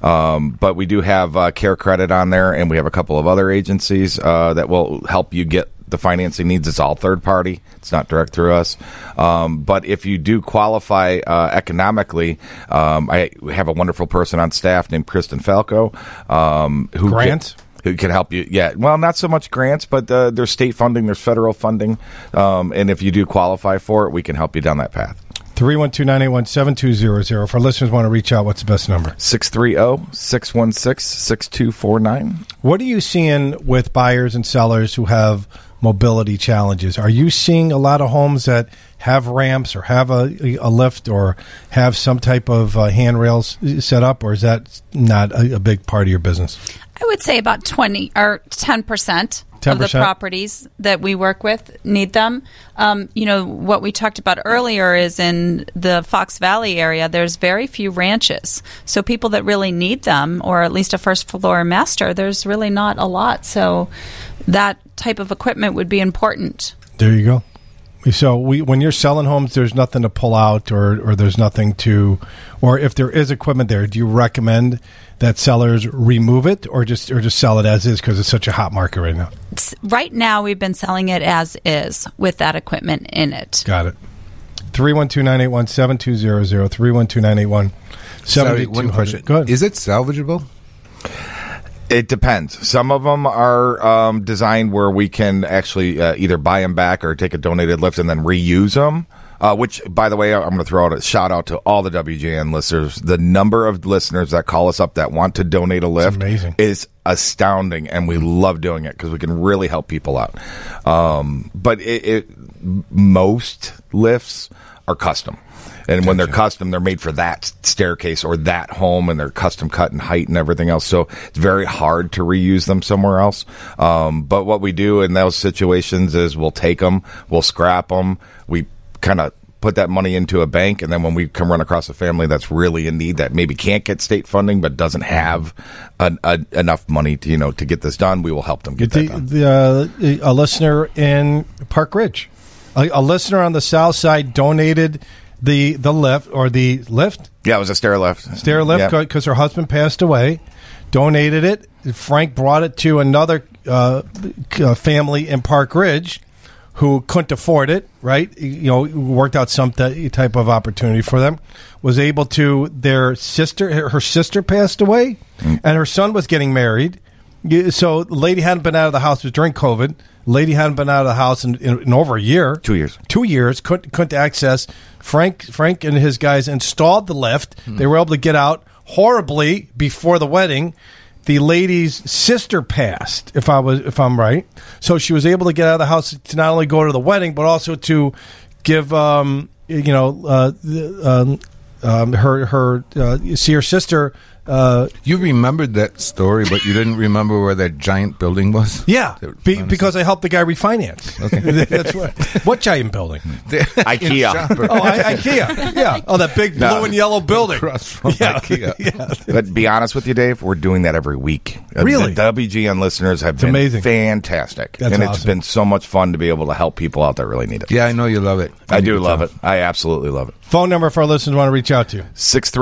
But we do have Care Credit on there, and we have a couple of other agencies that will help you get the financing needs. It's all third party. It's not direct through us. But if you do qualify economically, I have a wonderful person on staff named Kristen Falco. Grants? Who can help you. Yeah. Well, not so much grants, but there's state funding, there's federal funding. And if you do qualify for it, we can help you down that path. 312-981-7200. If our listeners want to reach out, what's the best number? 630-616-6249. What are you seeing with buyers and sellers who have mobility challenges? Are you seeing a lot of homes that have ramps or have a lift or have some type of handrails set up, or is that not a big part of your business? I would say about 20 or 10%. Of the properties that we work with need them. What we talked about earlier is in the Fox Valley area, there's very few ranches. So people that really need them, or at least a first floor master, there's really not a lot. So that type of equipment would be important. There you go. So when you're selling homes, there's nothing to pull out or there's nothing to, or if there is equipment there, do you recommend that sellers remove it or just sell it as is because it's such a hot market right now? Right now, we've been selling it as is with that equipment in it. Got it. 312-981-7200, 312-981-7200. Go ahead. Is it salvageable? It depends. Some of them are designed where we can actually either buy them back or take a donated lift and then reuse them. Which, by the way, I'm going to throw out a shout out to all the WJN listeners. The number of listeners that call us up that want to donate a lift is astounding, and we love doing it because we can really help people out. But most lifts are custom. And when they're custom, they're made for that staircase or that home, and they're custom cut in height and everything else. So it's very hard to reuse them somewhere else. But what we do in those situations is we'll take them, we'll scrap them, we kind of put that money into a bank, and then when we come run across a family that's really in need that maybe can't get state funding but doesn't have enough money to get this done, we will help them get that done. A listener in Park Ridge A listener on the south side donated the lift or the lift. Yeah, it was a stair lift. Stair lift because her husband passed away. Donated it. Frank brought it to another family in Park Ridge who couldn't afford it, right? Worked out some type of opportunity for them. Was able to, her sister passed away, and her son was getting married. So the lady hadn't been out of the house. It was during COVID. Lady hadn't been out of the house in over a year. 2 years. 2 years. Couldn't access. Frank and his guys installed the lift. They were able to get out horribly before the wedding. The lady's sister passed, if I'm right. So she was able to get out of the house to not only go to the wedding, but also to give see her sister. You remembered that story, but you didn't remember where that giant building was? Yeah, because I helped the guy refinance. Okay. That's what giant building? IKEA. IKEA. Yeah. Oh, that big blue and yellow building. Across from IKEA. Yeah. But be honest with you, Dave, we're doing that every week. Really? The WGN listeners have been amazing. Fantastic. That's and awesome. It's been so much fun to be able to help people out that really need it. Yeah, I know you love it. I do love it. I absolutely love it. Phone number for our listeners want to reach out to.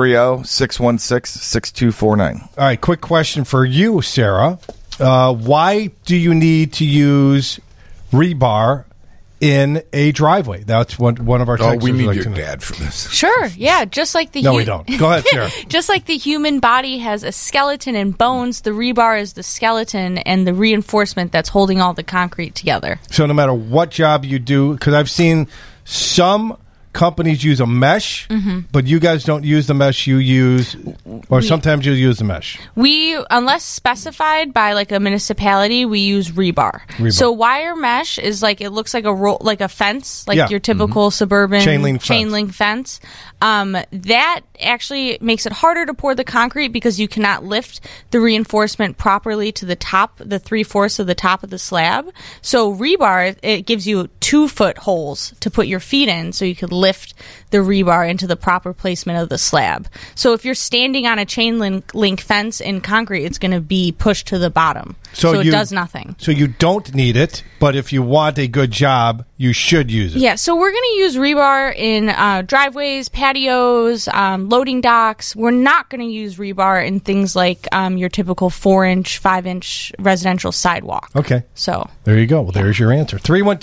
630-616-6249. All right, quick question for you, Sarah. Why do you need to use rebar in a driveway? That's one of our texters. We need your dad for this. Sure, yeah. Just like the No, we don't. Go ahead, Sarah. Just like the human body has a skeleton and bones, the rebar is the skeleton and the reinforcement that's holding all the concrete together. So no matter what job you do, because I've seen some companies use a mesh, but you guys don't use the mesh. You use, or sometimes you use the mesh. We, unless specified by like a municipality, we use rebar. So wire mesh is like, it looks like a fence, like your typical suburban chain link fence. That actually makes it harder to pour the concrete because you cannot lift the reinforcement properly to the top, the 3/4 of the top of the slab. So rebar, it gives you 2-foot holes to put your feet in, so you could lift the rebar into the proper placement of the slab. So if you're standing on a chain link fence in concrete, it's going to be pushed to the bottom. So it does nothing. So you don't need it, but if you want a good job, you should use it. Yeah, so we're going to use rebar in driveways, patios, loading docks. We're not going to use rebar in things like your typical 4-inch, 5-inch residential sidewalk. Okay. So there you go. Well, there's your answer.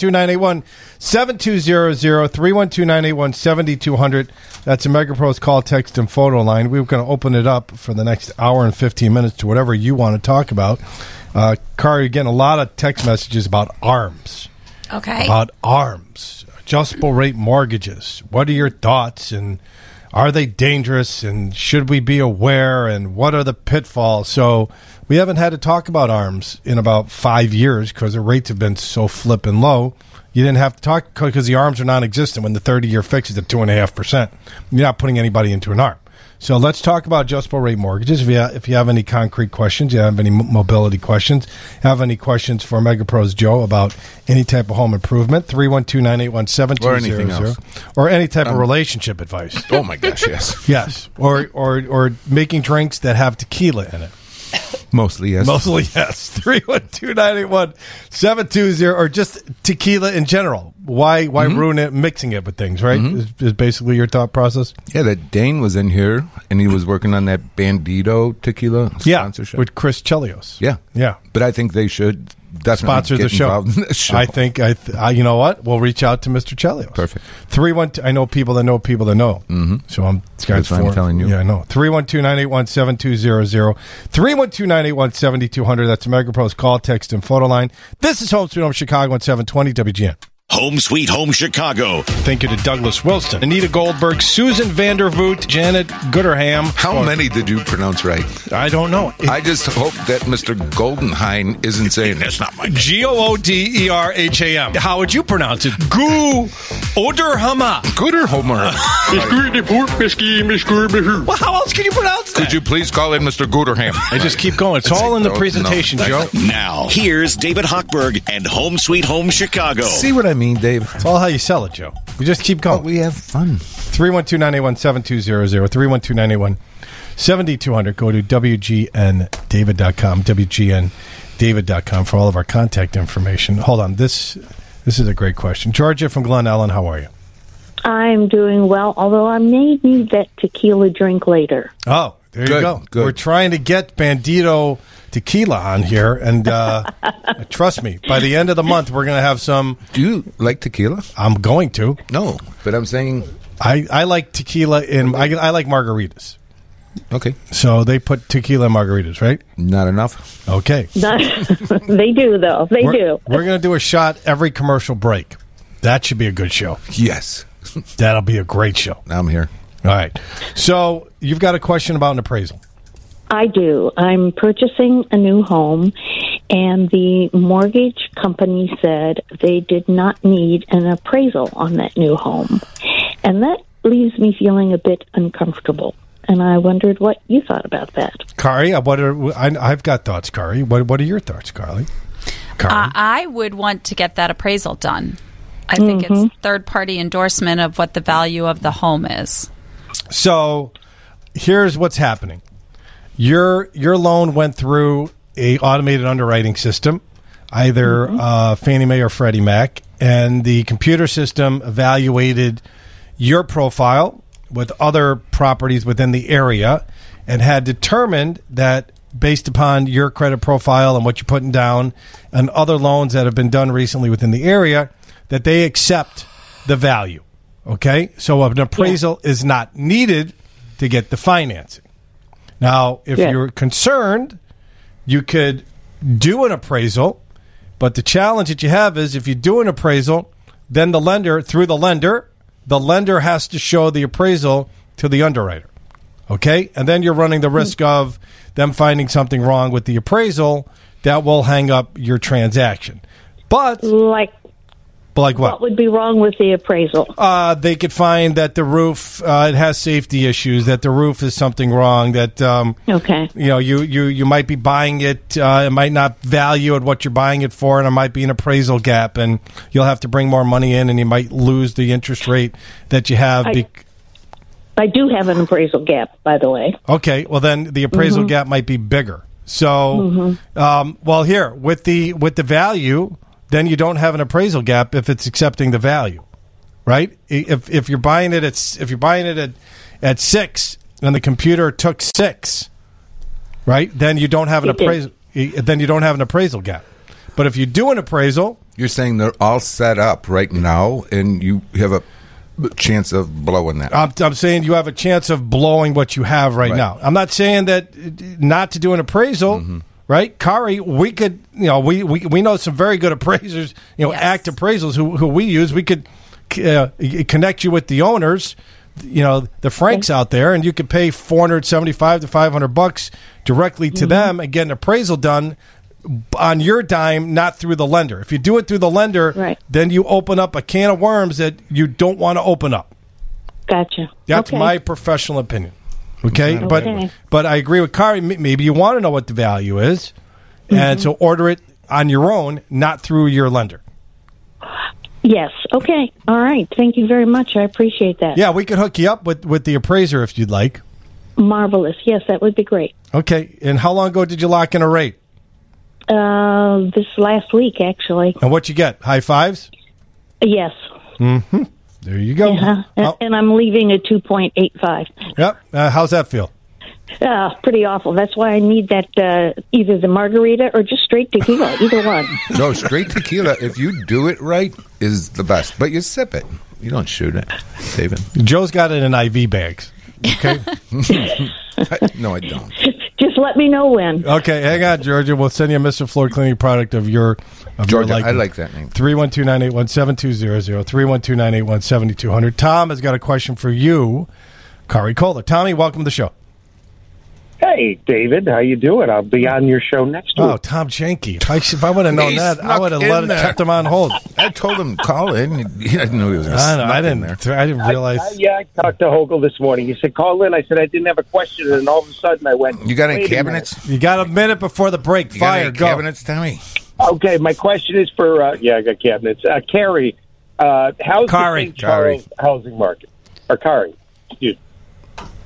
312-981-7200, 312-981-7200. That's a MegaPro's call, text, and photo line. We're going to open it up for the next hour and 15 minutes to whatever you want to talk about. Car, you're getting a lot of text messages about ARMs. Okay. About ARMs, adjustable rate mortgages. What are your thoughts, and are they dangerous, and should we be aware, and what are the pitfalls? So we haven't had to talk about ARMs in about 5 years because the rates have been so flippin' low. You didn't have to talk because the ARMs are non-existent when the 30-year fix is at 2.5%. You're not putting anybody into an ARM. So let's talk about adjustable rate mortgages. If you have any concrete questions, you have any mobility questions, have any questions for MegaPro's Joe about any type of home improvement, 312-981-7200. Or anything else. Or any type of relationship advice. Oh, my gosh, yes. Yes. Or making drinks that have tequila in it. Mostly, yes. 312-981-7200, or just tequila in general. Why ruin it mixing it with things, right? Is basically your thought process? Yeah, that Dane was in here, and he was working on that Bandito tequila sponsorship. With Chris Chelios. Yeah. Yeah. But I think they should definitely sponsor the show. Involved in this show. I think, you know what? We'll reach out to Mr. Chelios. Perfect. 312, I know people that know people that know. So That's what I'm telling you. Yeah, I know. 312-981-7200. 312-981-7200. That's MegaPro's call, text, and photo line. This is Home Sweet Home Chicago on 720 WGN. Home Sweet Home Chicago. Thank you to Douglas Wilson, Anita Goldberg, Susan Vandervoot, Janet Gooderham. How many did you pronounce right? I don't know. I just hope that Mr. Goldenheim isn't saying that's not my name. Gooderham. How would you pronounce it? Gooderhammer. Gooderhammer. Well, how else can you pronounce that? Could you please call in Mr. Gooderham? I just keep going. It's all in the presentation, Joe. Now, here's David Hochberg and Home Sweet Home Chicago. See what I mean, Dave? It's all how you sell it, Joe. We just keep going. But we have fun. 312-981-7200, 312-981-7200. Go to WGNDavid.com, WGNDavid.com for all of our contact information. Hold on. This This is a great question. Georgia from Glen Ellen, how are you? I'm doing well, although I may need that tequila drink later. Oh, there you go. Good. We're trying to get Bandito Tequila on here, and trust me, by the end of the month, we're going to have some. Do you like tequila? I'm going to. No, but I'm saying I like tequila in. I like margaritas. Okay. So they put tequila in margaritas, right? Not enough. Okay. They do, though. They do. We're going to do a shot every commercial break. That should be a good show. Yes. That'll be a great show. I'm here. All right. So you've got a question about an appraisal. I do. I'm purchasing a new home, and the mortgage company said they did not need an appraisal on that new home. And that leaves me feeling a bit uncomfortable. And I wondered what you thought about that. Kari, I've got thoughts, Kari. What are your thoughts, Kari? I would want to get that appraisal done. I think it's third-party endorsement of what the value of the home is. So here's what's happening. Your loan went through a automated underwriting system, either Fannie Mae or Freddie Mac, and the computer system evaluated your profile with other properties within the area and had determined that based upon your credit profile and what you're putting down and other loans that have been done recently within the area, that they accept the value. Okay? So an appraisal is not needed to get the financing. Now, if you're concerned, you could do an appraisal, but the challenge that you have is if you do an appraisal, then the lender has to show the appraisal to the underwriter. Okay? And then you're running the risk of them finding something wrong with the appraisal that will hang up your transaction. But like what? What would be wrong with the appraisal? They could find that the roof it has safety issues, that the roof is something wrong, that you might be buying it, it might not value at what you're buying it for, and there might be an appraisal gap, and you'll have to bring more money in, and you might lose the interest rate that you have. I do have an appraisal gap, by the way. Okay, well then the appraisal gap might be bigger. So, here with the value. Then you don't have an appraisal gap if it's accepting the value, right? If you're buying it at 6 and the computer took 6, right? Then you don't have an appraisal. Then you don't have an appraisal gap. But if you do an appraisal, you're saying they're all set up right now, and you have a chance of blowing that. I'm saying you have a chance of blowing what you have right now. I'm not saying that not to do an appraisal. Right, Kari, we could, we know some very good appraisers, ACT appraisals who we use. We could connect you with the owners, the Franks out there, and you could pay $475 to $500 directly to them and get an appraisal done on your dime, not through the lender. If you do it through the lender, then you open up a can of worms that you don't want to open up. Gotcha. That's my professional opinion. Okay, but I agree with Kari. Maybe you want to know what the value is, and so order it on your own, not through your lender. Yes. Okay. All right. Thank you very much. I appreciate that. Yeah, we could hook you up with the appraiser if you'd like. Marvelous. Yes, that would be great. Okay. And how long ago did you lock in a rate? This last week, actually. And what you get? High fives? Yes. Mm-hmm. There you go. And I'm leaving at 2.85. Yep. How's that feel? Pretty awful. That's why I need that either the margarita or just straight tequila, either one. No, straight tequila, if you do it right, is the best. But you sip it. You don't shoot it, David. Joe's got it in IV bags. Okay? No, I don't. Just let me know when. Okay, hang on, Georgia. We'll send you a Mr. Floor cleaning product of your Georgia, liking. I like that name. 312-981-7200, 312-981-7200. Tom has got a question for you, Kari Kohler. Tommy, welcome to the show. Hey, David. How you doing? I'll be on your show next week. Oh, Tom Janke. If I would have known that, I would have kept him on hold. I told him call in. He didn't know he was going to I didn't realize. I talked to Hogle this morning. He said, call in. I said, I didn't have a question. And all of a sudden, I went, you got any cabinets? You got a minute before the break. You Fire. got any go. cabinets, Tommy? Okay, my question is for, I got cabinets. Carrie, how's the St. Charles housing market? Or Kari, excuse me.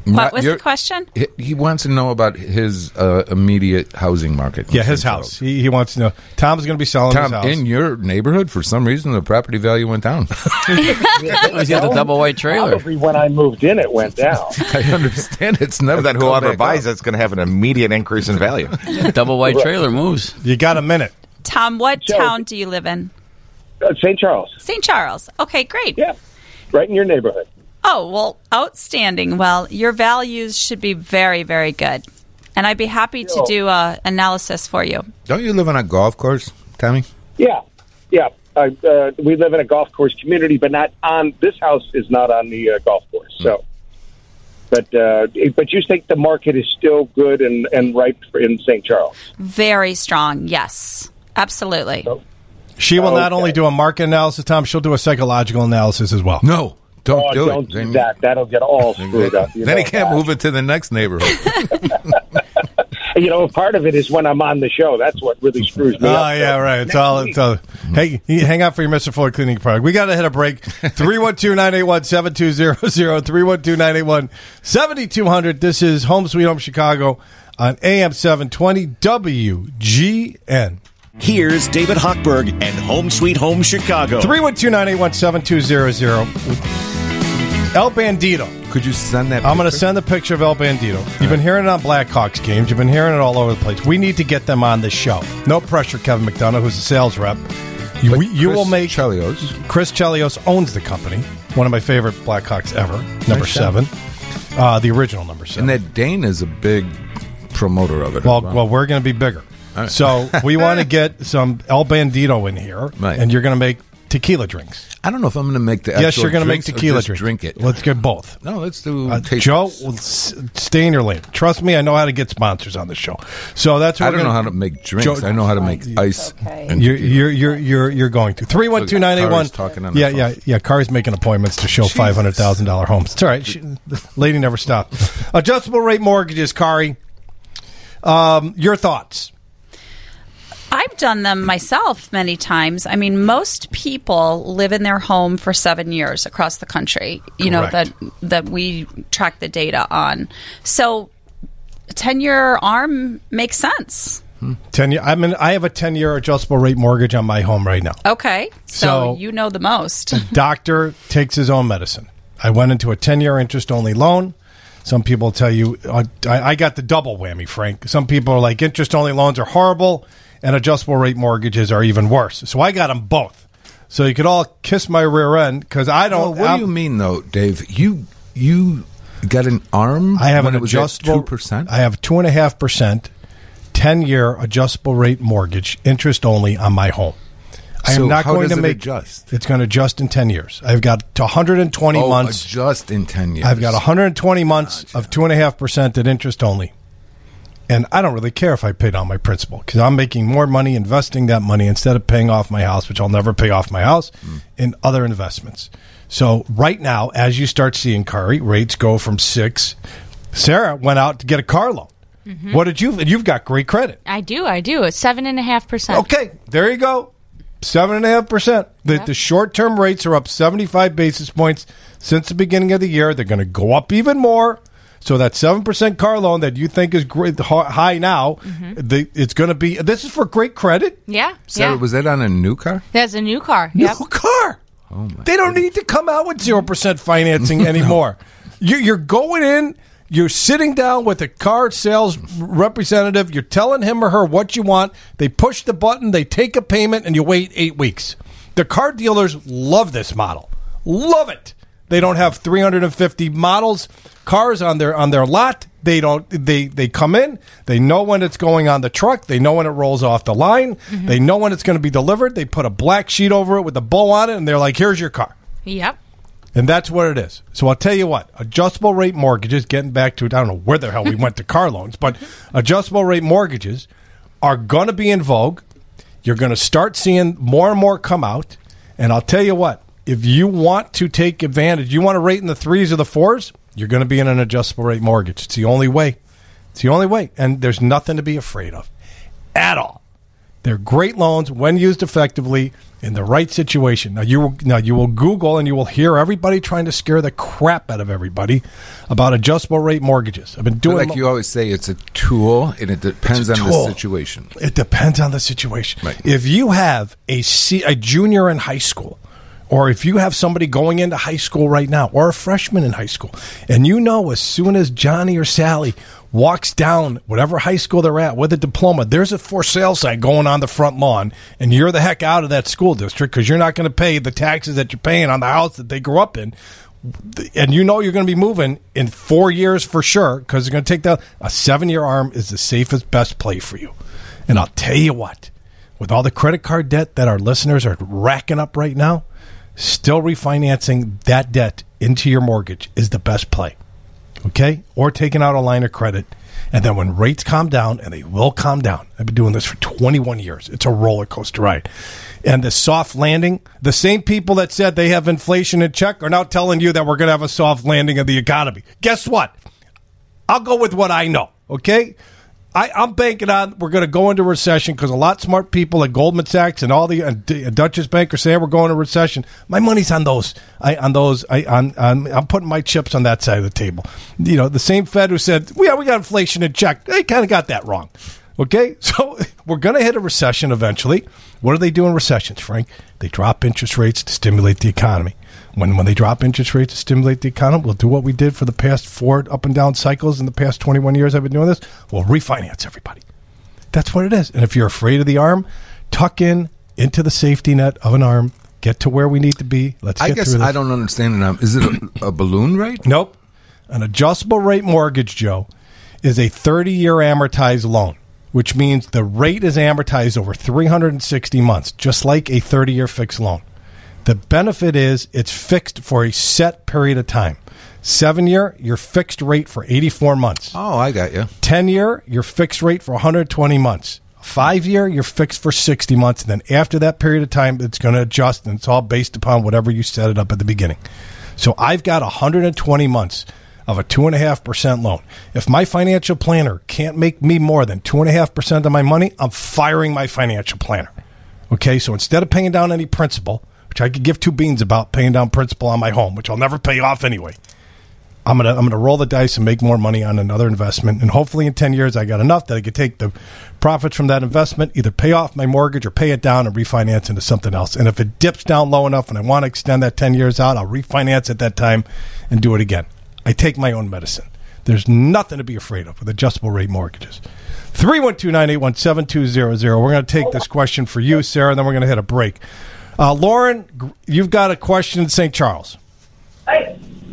What was the question? He wants to know about his immediate housing market. Yeah, his house. He wants to know. Tom's going to be selling his house. In your neighborhood, for some reason, the property value went down. He had a double white trailer. Probably when I moved in, it went down. I understand. It's never that whoever buys it's going to have an immediate increase in value. Double white trailer moves. You got a minute. Tom, what town do you live in? St. Charles. St. Charles. Okay, great. Yeah, right in your neighborhood. Oh, well, outstanding. Well, your values should be very, very good. And I'd be happy to do an analysis for you. Don't you live on a golf course, Tommy? Yeah. We live in a golf course community, but not on. This house is not on the golf course. So, but you think the market is still good and ripe in St. Charles? Very strong. Yes, absolutely. She will not only do a market analysis, Tom. She'll do a psychological analysis as well. No. Don't do that. That'll get all screwed up. Then he can't move it to the next neighborhood. Part of it is when I'm on the show. That's what really screws me up. Oh, yeah, right. It's all. Hey, hang out for your Mr. Floyd cleaning product. We got to hit a break. 312-981-7200, 312-981-7200. This is Home Sweet Home Chicago on AM 720 WGN. Here's David Hochberg and Home Sweet Home Chicago. 312-981-7200. El Bandito. Could you send that I'm going to send the picture of El Bandito. You've been hearing it on Blackhawks games. You've been hearing it all over the place. We need to get them on the show. No pressure, Kevin McDonough, who's a sales rep. You will make... Chris Chelios owns the company. One of my favorite Blackhawks ever. Number 7. The original number 7. And that Dane is a big promoter of it. Well, we're going to be bigger. So we want to get some El Bandito in here, and you're going to make tequila drinks. I don't know if I'm going to make the actual Yes, you're going to make drinks or tequila just drinks. drink it. Let's get both. No, let's do taste Joe, stay in your lane. Trust me, I know how to get sponsors on the show. So that's what I don't know how to make drinks. I know how to make ice. And you're going to 312-981. Yeah. Kari's making appointments to show $500,000 homes. It's all right. The lady never stopped. Adjustable rate mortgages, Kari. Your thoughts? I've done them myself many times. I mean, most people live in their home for 7 years across the country, that we track the data on. So 10-year ARM makes sense. 10 year. I mean, I have a 10-year adjustable rate mortgage on my home right now. Okay. So you know the most. The doctor takes his own medicine. I went into a 10-year interest-only loan. Some people tell you, I got the double whammy, Frank. Some people are like, interest-only loans are horrible, and adjustable rate mortgages are even worse. So I got them both. So you could all kiss my rear end because I don't. What do you mean, though, Dave? You got an ARM? I have an adjustable 2%. I have 2.5%, 10-year adjustable rate mortgage, interest only on my home. I am not going to make adjust. It's going to adjust in 10 years. I've got 120 months. Adjust in 10 years. I've got 120 months of 2.5% at interest only. And I don't really care if I pay down my principal because I'm making more money investing that money instead of paying off my house, which I'll never pay off my house, in other investments. So right now, as you start seeing, Kari, rates go from 6. Sarah went out to get a car loan. Mm-hmm. What did you? You've got great credit. I do. It's 7.5%. Okay, there you go. 7.5%. The short-term rates are up 75 basis points since the beginning of the year. They're going to go up even more. So that 7% car loan that you think is great, high now, it's going to be. This is for great credit. Yeah. Sarah, was that on a new car? That's a new car. New car. Oh my! They don't need to come out with 0% financing anymore. You're going in. You're sitting down with a car sales representative. You're telling him or her what you want. They push the button. They take a payment, and you wait 8 weeks. The car dealers love this model. Love it. They don't have 350 cars on their lot. They don't. They come in. They know when it's going on the truck. They know when it rolls off the line. Mm-hmm. They know when it's going to be delivered. They put a black sheet over it with a bow on it, and they're like, "Here's your car." Yep. And that's what it is. So I'll tell you what, adjustable rate mortgages, getting back to it, I don't know where the hell we went to car loans, but adjustable rate mortgages are going to be in vogue. You're going to start seeing more and more come out. And I'll tell you what, if you want to take advantage, you want to rate in the 3s or the 4s, you're going to be in an adjustable rate mortgage. It's the only way. It's the only way. And there's nothing to be afraid of at all. They're great loans when used effectively in the right situation. Now you will Google and you will hear everybody trying to scare the crap out of everybody about adjustable rate mortgages. I've been doing like you always say, it's a tool, and it depends on the situation. It depends on the situation. Right. If you have a junior in high school, or if you have somebody going into high school right now, or a freshman in high school, and you know as soon as Johnny or Sally walks down whatever high school they're at with a diploma, there's a for sale sign going on the front lawn, and you're the heck out of that school district because you're not going to pay the taxes that you're paying on the house that they grew up in, and you know you're going to be moving in 4 years for sure because you're going to take that. A 7-year ARM is the safest, best play for you. And I'll tell you what, with all the credit card debt that our listeners are racking up right now, still refinancing that debt into your mortgage is the best play. Okay? Or taking out a line of credit. And then when rates calm down, and they will calm down. I've been doing this for 21 years. It's a roller coaster ride. And the soft landing, the same people that said they have inflation in check are now telling you that we're going to have a soft landing of the economy. Guess what? I'll go with what I know. Okay? I'm banking on we're going to go into recession because a lot of smart people at Goldman Sachs and all the Deutsche Bank are saying we're going into recession. My money's on those. I'm putting my chips on that side of the table. You know, the same Fed who said, we got inflation in check. They kind of got that wrong. Okay, so we're going to hit a recession eventually. What do they do in recessions, Frank? They drop interest rates to stimulate the economy. When they drop interest rates to stimulate the economy, we'll do what we did for the past 4 up and down cycles in the past 21 years I've been doing this. We'll refinance everybody. That's what it is. And if you're afraid of the ARM, tuck into the safety net of an ARM, get to where we need to be. Let's get through this. I don't understand it now. Is it a balloon rate? Nope. An adjustable rate mortgage, Joe, is a 30-year amortized loan, which means the rate is amortized over 360 months, just like a 30-year fixed loan. The benefit is it's fixed for a set period of time. 7-year, your fixed rate for 84 months. Oh, I got you. 10-year, your fixed rate for 120 months. 5-year, you're fixed for 60 months. And then after that period of time, it's going to adjust, and it's all based upon whatever you set it up at the beginning. So I've got 120 months of a 2.5% loan. If my financial planner can't make me more than 2.5% of my money, I'm firing my financial planner. Okay, so instead of paying down any principal, which I could give two beans about paying down principal on my home, which I'll never pay off anyway, I'm gonna roll the dice and make more money on another investment. And hopefully in 10 years, I got enough that I could take the profits from that investment, either pay off my mortgage or pay it down and refinance into something else. And if it dips down low enough and I want to extend that 10 years out, I'll refinance at that time and do it again. I take my own medicine. There's nothing to be afraid of with adjustable rate mortgages. 312-981-7200. We're going to take this question for you, Sarah, and then we're going to hit a break. Lauren, you've got a question in St. Charles. Hi,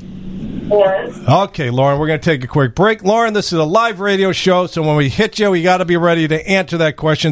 Lauren. Okay, Lauren, we're going to take a quick break. Lauren, this is a live radio show, so when we hit you, we got to be ready to answer that question.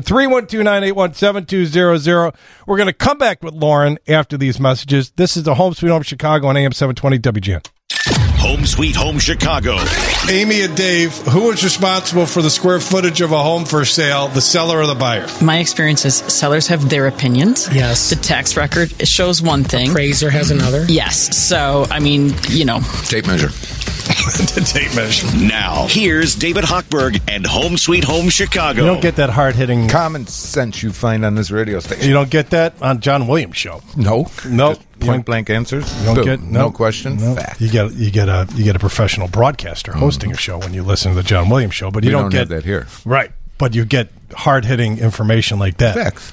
312-981-7200. We're going to come back with Lauren after these messages. This is the Home Sweet Home Chicago on AM 720 WGN. Home Sweet Home Chicago. Amy and Dave, who is responsible for the square footage of a home for sale, the seller or the buyer? My experience is sellers have their opinions. Yes. The tax record shows one thing. Appraiser has another. Yes. So, I mean, you know. Tape measure. The tape measure. Now, here's David Hochberg and Home Sweet Home Chicago. You don't get that hard-hitting common sense you find on this radio station. You don't get that on John Williams' show. No. Nope. Point blank answers. You don't get no question. No. Fact. You get a professional broadcaster hosting a show when you listen to the John Williams show, but you don't get have that here. Right. But you get hard-hitting information like that. Facts.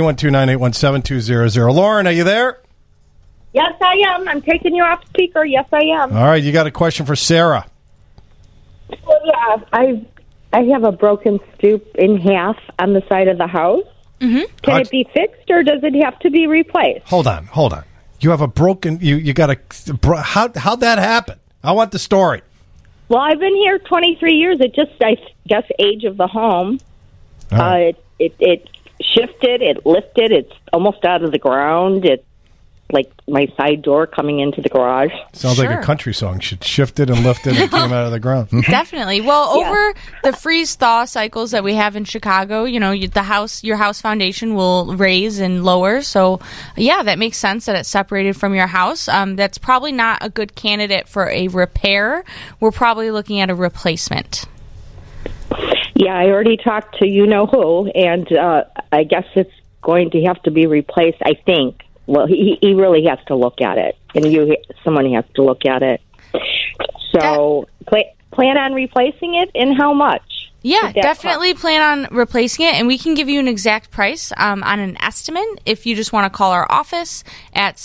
312-981-7200. Lauren, are you there? Yes, I am. I'm taking you off speaker. Yes, I am. All right, you got a question for Sarah. Well, yeah, I have a broken stoop in half on the side of the house. Mm-hmm. Can it be fixed, or does it have to be replaced? Hold on. You have a broken. You got a. How'd that happen? I want the story. Well, I've been here 23 years. It just, I guess, age of the home. Right. It shifted. It lifted. It's almost out of the ground. It's like my side door coming into the garage. Sounds like a country song. She shifted and lifted and came out of the ground. Definitely. Well, over the freeze-thaw cycles that we have in Chicago, you know, your house foundation will raise and lower. So, yeah, that makes sense that it's separated from your house. That's probably not a good candidate for a repair. We're probably looking at a replacement. Yeah, I already talked to you-know-who, and I guess it's going to have to be replaced, I think. Well, he really has to look at it, and someone has to look at it. So plan on replacing it, and how much? Yeah, definitely plan on replacing it, and we can give you an exact price on an estimate if you just want to call our office at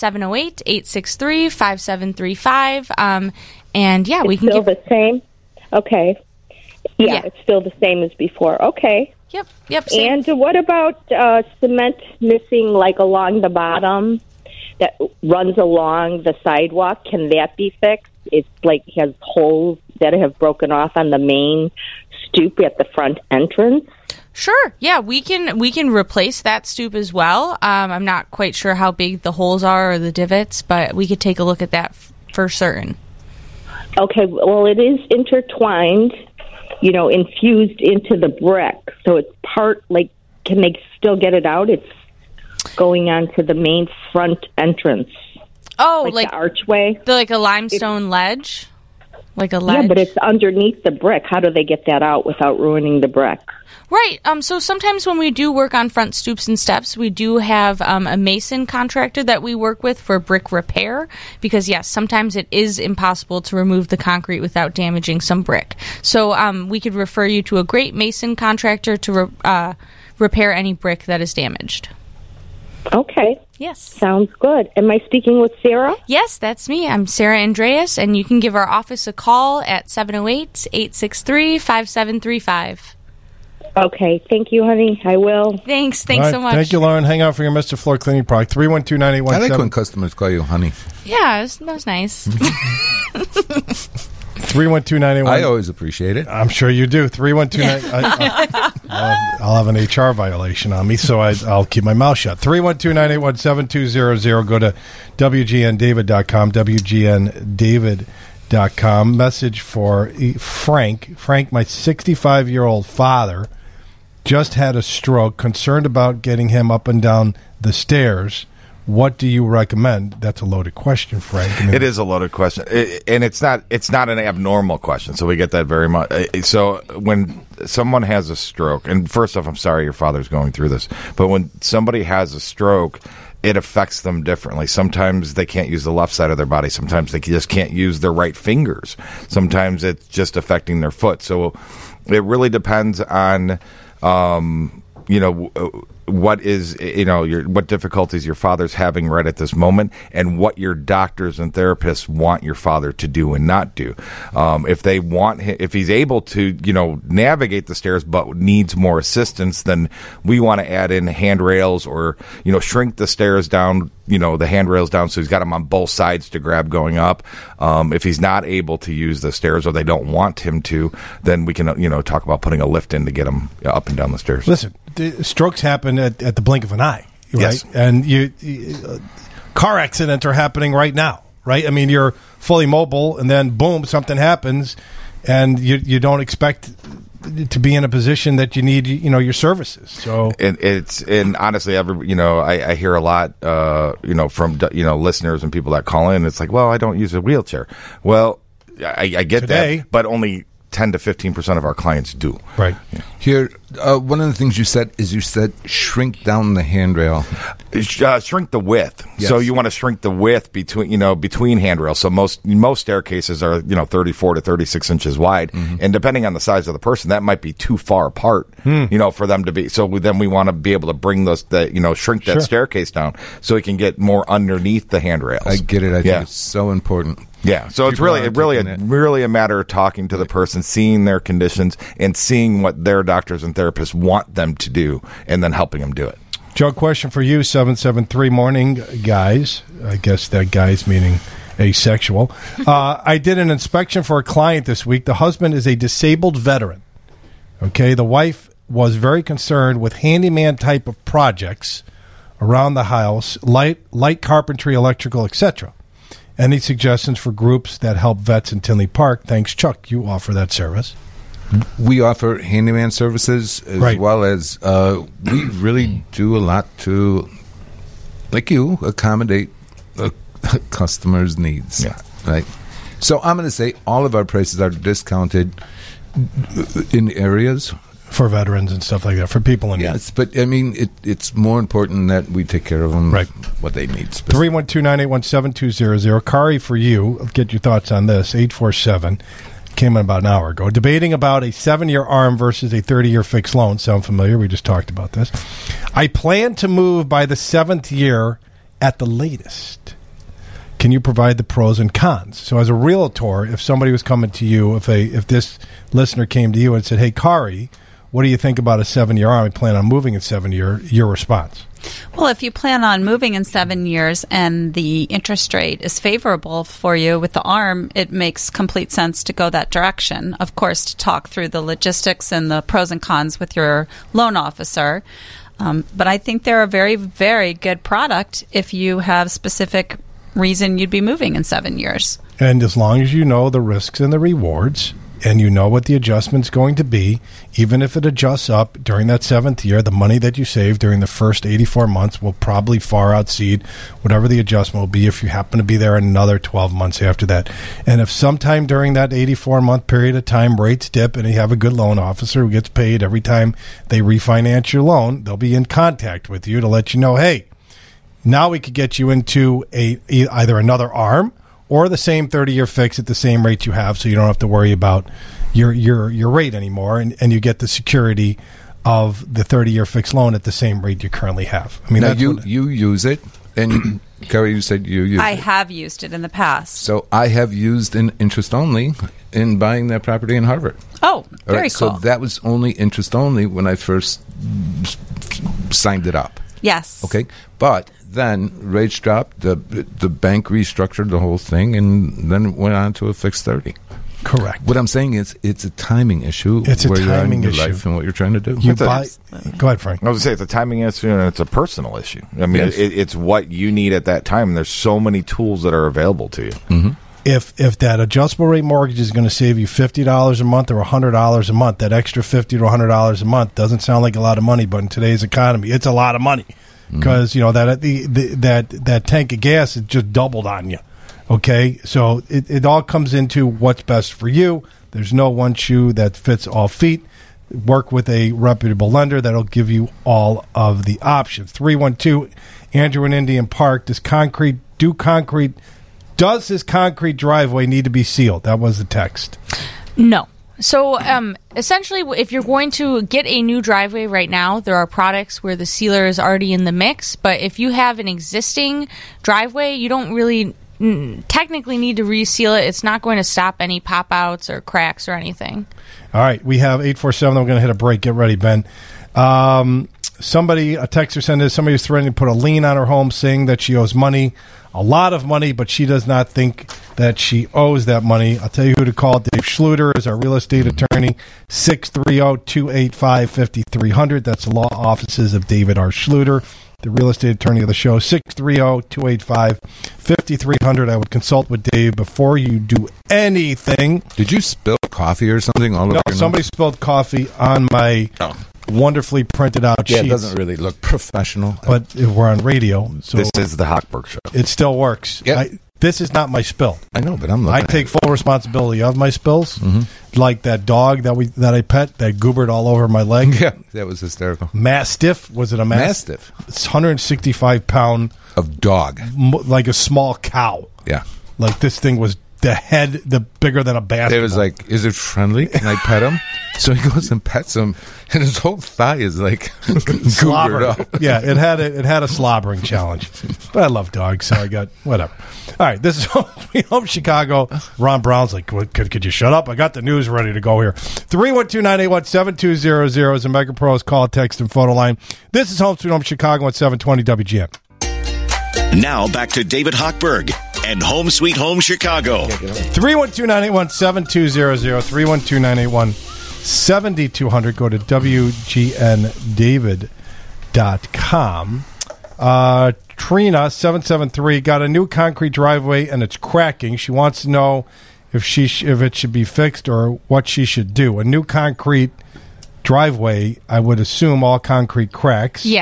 708-863-5735. And yeah, we can still the same. Okay. Yeah, it's still the same as before. Okay. Yep. Same. And what about cement missing, like along the bottom that runs along the sidewalk? Can that be fixed? It's like has holes that have broken off on the main stoop at the front entrance. Sure. Yeah, we can replace that stoop as well. I'm not quite sure how big the holes are or the divots, but we could take a look at that for certain. Okay. Well, it is intertwined, infused into the brick. So it's part, can they still get it out? It's going on to the main front entrance. Oh, like the archway? Like a limestone ledge? Like a ledge? Yeah, but it's underneath the brick. How do they get that out without ruining the brick? Right. So sometimes when we do work on front stoops and steps, we do have a mason contractor that we work with for brick repair because, yes, sometimes it is impossible to remove the concrete without damaging some brick. So we could refer you to a great mason contractor to repair any brick that is damaged. Okay. Yes. Sounds good. Am I speaking with Sarah? Yes, that's me. I'm Sarah Andreas, and you can give our office a call at 708-863-5735. Okay. Thank you, honey. I will. Thanks so much. Thank you, Lauren. Hang out for your Mr. Floor cleaning product. 312-9817. I like when customers call you honey. Yeah, that was nice. 312-9817. I always appreciate it. I'm sure you do. 312-9817. I'll have an HR violation on me, so I'll keep my mouth shut. 312-981-7200. Go to WGNDavid.com, WGNDavid.com. Message for Frank. Frank, my 65-year-old father, just had a stroke. Concerned about getting him up and down the stairs. What do you recommend? That's a loaded question, Frank. It is a loaded question, and it's not an abnormal question. So we get that very much. So when someone has a stroke, and first off, I'm sorry your father's going through this, but when somebody has a stroke, it affects them differently. Sometimes they can't use the left side of their body. Sometimes they just can't use their right fingers. Sometimes it's just affecting their foot. So it really depends on, what is, what difficulties your father's having right at this moment and what your doctors and therapists want your father to do and not do. If he's able to, navigate the stairs but needs more assistance, then we want to add in handrails or, shrink the stairs down, the handrails down so he's got them on both sides to grab going up. If he's not able to use the stairs or they don't want him to, then we can, talk about putting a lift in to get him up and down the stairs. Listen, the strokes happen at the blink of an eye, right? Yes. And car accidents are happening right now, right? I mean, you're fully mobile, and then boom, something happens, and you don't expect to be in a position that you need, your services. So and honestly, I hear a lot, from listeners and people that call in. It's like, well, I don't use a wheelchair. Well, I get that, but only 10 to 15% of our clients do. Right. Yeah. Here, one of the things you said shrink down the handrail. Shrink the width. Yes. So you want to shrink the width between handrails. So most staircases are 34 to 36 inches wide, and depending on the size of the person, that might be too far apart. For them to be. So then we want to be able to bring shrink that staircase down so we can get more underneath the handrails. I get it. I think it's so important. Yeah, so it's really a matter of talking to the person, seeing their conditions, and seeing what their doctors and therapists want them to do, and then helping them do it. Joe, question for you, 773 morning guys. I guess that guys meaning asexual. I did an inspection for a client this week. The husband is a disabled veteran. Okay, the wife was very concerned with handyman type of projects around the house, light carpentry, electrical, etc. Any suggestions for groups that help vets in Tinley Park? Thanks, Chuck. You offer that service. We offer handyman services as well as we really do a lot to, like you, accommodate a customer's needs. Yeah. Right. So I'm going to say all of our prices are discounted in areas for veterans and stuff like that, for people in need. Yes, but I mean, it's more important that we take care of them, right? What they need. 312-981-7200. Kari, for you, I'll get your thoughts on this. 847 came in about an hour ago. Debating about a 7-year ARM versus a 30-year fixed loan. Sound familiar? We just talked about this. I plan to move by the 7th year at the latest. Can you provide the pros and cons? So as a realtor, if somebody was coming to you, if this listener came to you and said, hey, Kari, what do you think about a 7-year ARM? I plan on moving in 7 year. Your response? Well, if you plan on moving in 7 years and the interest rate is favorable for you with the ARM, it makes complete sense to go that direction. Of course, to talk through the logistics and the pros and cons with your loan officer. But I think they're a very, very good product if you have specific reason you'd be moving in 7 years. And as long as you know the risks and the rewards, and you know what the adjustment's going to be, even if it adjusts up during that 7th year, the money that you save during the first 84 months will probably far exceed whatever the adjustment will be if you happen to be there another 12 months after that. And if sometime during that 84-month period of time rates dip and you have a good loan officer who gets paid every time they refinance your loan, they'll be in contact with you to let you know, hey, now we could get you into either another ARM or the same 30-year fix at the same rate you have, so you don't have to worry about your rate anymore, and you get the security of the 30-year fixed loan at the same rate you currently have. I mean, now you use it, and Kari, you said you use it. I have used it in the past. So I have used in interest only in buying that property in Harvard. Oh, very cool. So that was only interest only when I first signed it up. Yes. Okay, but then rates dropped, the bank restructured the whole thing, and then it went on to a fixed 30. Correct. What I'm saying is it's a timing issue. It's a where timing you're in your issue. life and what you're trying to do. Go ahead, Frank. I was going to say it's a timing issue and it's a personal issue. I mean, Yes. it's what you need at that time. There's so many tools that are available to you. Mm-hmm. If that adjustable rate mortgage is going to save you $50 a month or $100 a month, that extra $50 to $100 a month doesn't sound like a lot of money, but in today's economy, it's a lot of money. Because that tank of gas is just doubled on you. Okay, so it all comes into what's best for you. There's no one shoe that fits all feet. Work with a reputable lender that'll give you all of the options. 312 Andrew in Indian Park. Does his concrete driveway need to be sealed? That was the text. No. So essentially, if you're going to get a new driveway right now, there are products where the sealer is already in the mix. But if you have an existing driveway, you don't really technically need to reseal it. It's not going to stop any pop-outs or cracks or anything. All right, we have 847. We're going to hit a break. Get ready, Ben. A texter sent us, somebody was threatening to put a lien on her home, saying that she owes money, a lot of money, but she does not think that she owes that money. I'll tell you who to call. Dave Schluter is our real estate attorney, 630-285-5300. That's the law offices of David R. Schluter, the real estate attorney of the show, 630-285-5300. I would consult with Dave before you do anything. Did you spill coffee or something all over your somebody spilled coffee on my wonderfully printed out sheets. Yeah, it doesn't really look professional. But we're on radio. So this is the Hochberg Show. It still works. Yep. This is not my spill. I know, but I'm looking I take full responsibility of my spills. Mm-hmm. Like that dog that I pet that goobered all over my leg. Yeah, that was hysterical. Mastiff. Was it a mastiff? It's 165 pound of dog, like a small cow. Yeah, like this thing was the bigger than a basketball. It was like, is it friendly? Can I pet him? So he goes and pets him, and his whole thigh is like goobered up. Yeah, it had a slobbering challenge. But I love dogs, so I got whatever. All right, this is Home Chicago. Ron Brown's like, could you shut up? I got the news ready to go here. 312-981-7200 is a Mega Pros call, text, and photo line. This is Home Sweet Home Chicago at 720 WGN. Now back to David Hochberg and Home Sweet Home Chicago. 312-981-7200, 312-981-7200. Go to WGNDavid.com. Trina, 773, got a new concrete driveway and it's cracking. She wants to know if it should be fixed or what she should do. A new concrete driveway, I would assume all concrete cracks. Yes.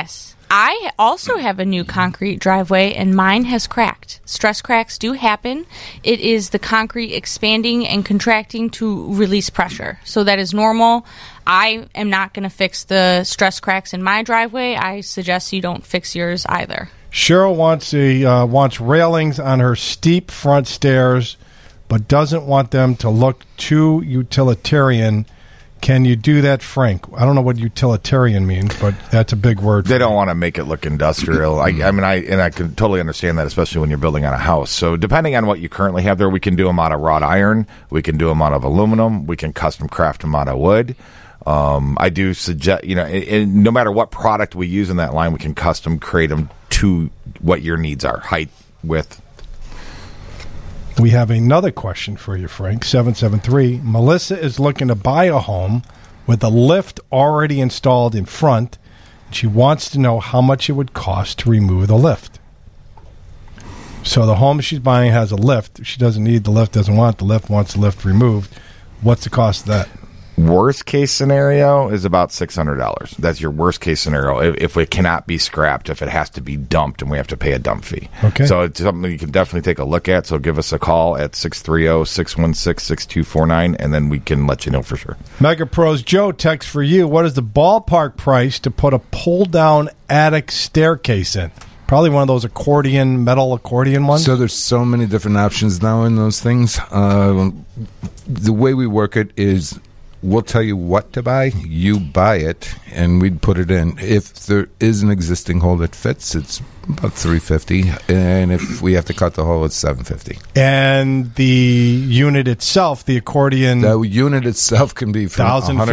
I also have a new concrete driveway, and mine has cracked. Stress cracks do happen. It is the concrete expanding and contracting to release pressure. So that is normal. I am not going to fix the stress cracks in my driveway. I suggest you don't fix yours either. Cheryl wants railings on her steep front stairs, but doesn't want them to look too utilitarian. Can you do that, Frank? I don't know what utilitarian means, but that's a big word. They don't want to make it look industrial. I can totally understand that, especially when you're building on a house. So depending on what you currently have there, we can do them out of wrought iron. We can do them out of aluminum. We can custom craft them out of wood. I do suggest, no matter what product we use in that line, we can custom create them to what your needs are, height, width. We have another question for you, Frank. 773. Melissa is looking to buy a home with a lift already installed in front. She wants to know how much it would cost to remove the lift. So the home she's buying has a lift. She doesn't need the lift, doesn't want the lift, wants the lift removed. What's the cost of that? Worst case scenario is about $600. That's your worst case scenario. If it cannot be scrapped, if it has to be dumped, and we have to pay a dump fee. Okay. So it's something you can definitely take a look at. So give us a call at 630-616-6249, and then we can let you know for sure. Mega Pros Joe, text for you. What is the ballpark price to put a pull-down attic staircase in? Probably one of those metal accordion ones. So there's so many different options now in those things. The way we work it is, we'll tell you what to buy, you buy it, and we'd put it in. If there is an existing hole that fits, it's about $350, and if we have to cut the hole, it's $750. And the unit itself, the accordion... The unit itself can be from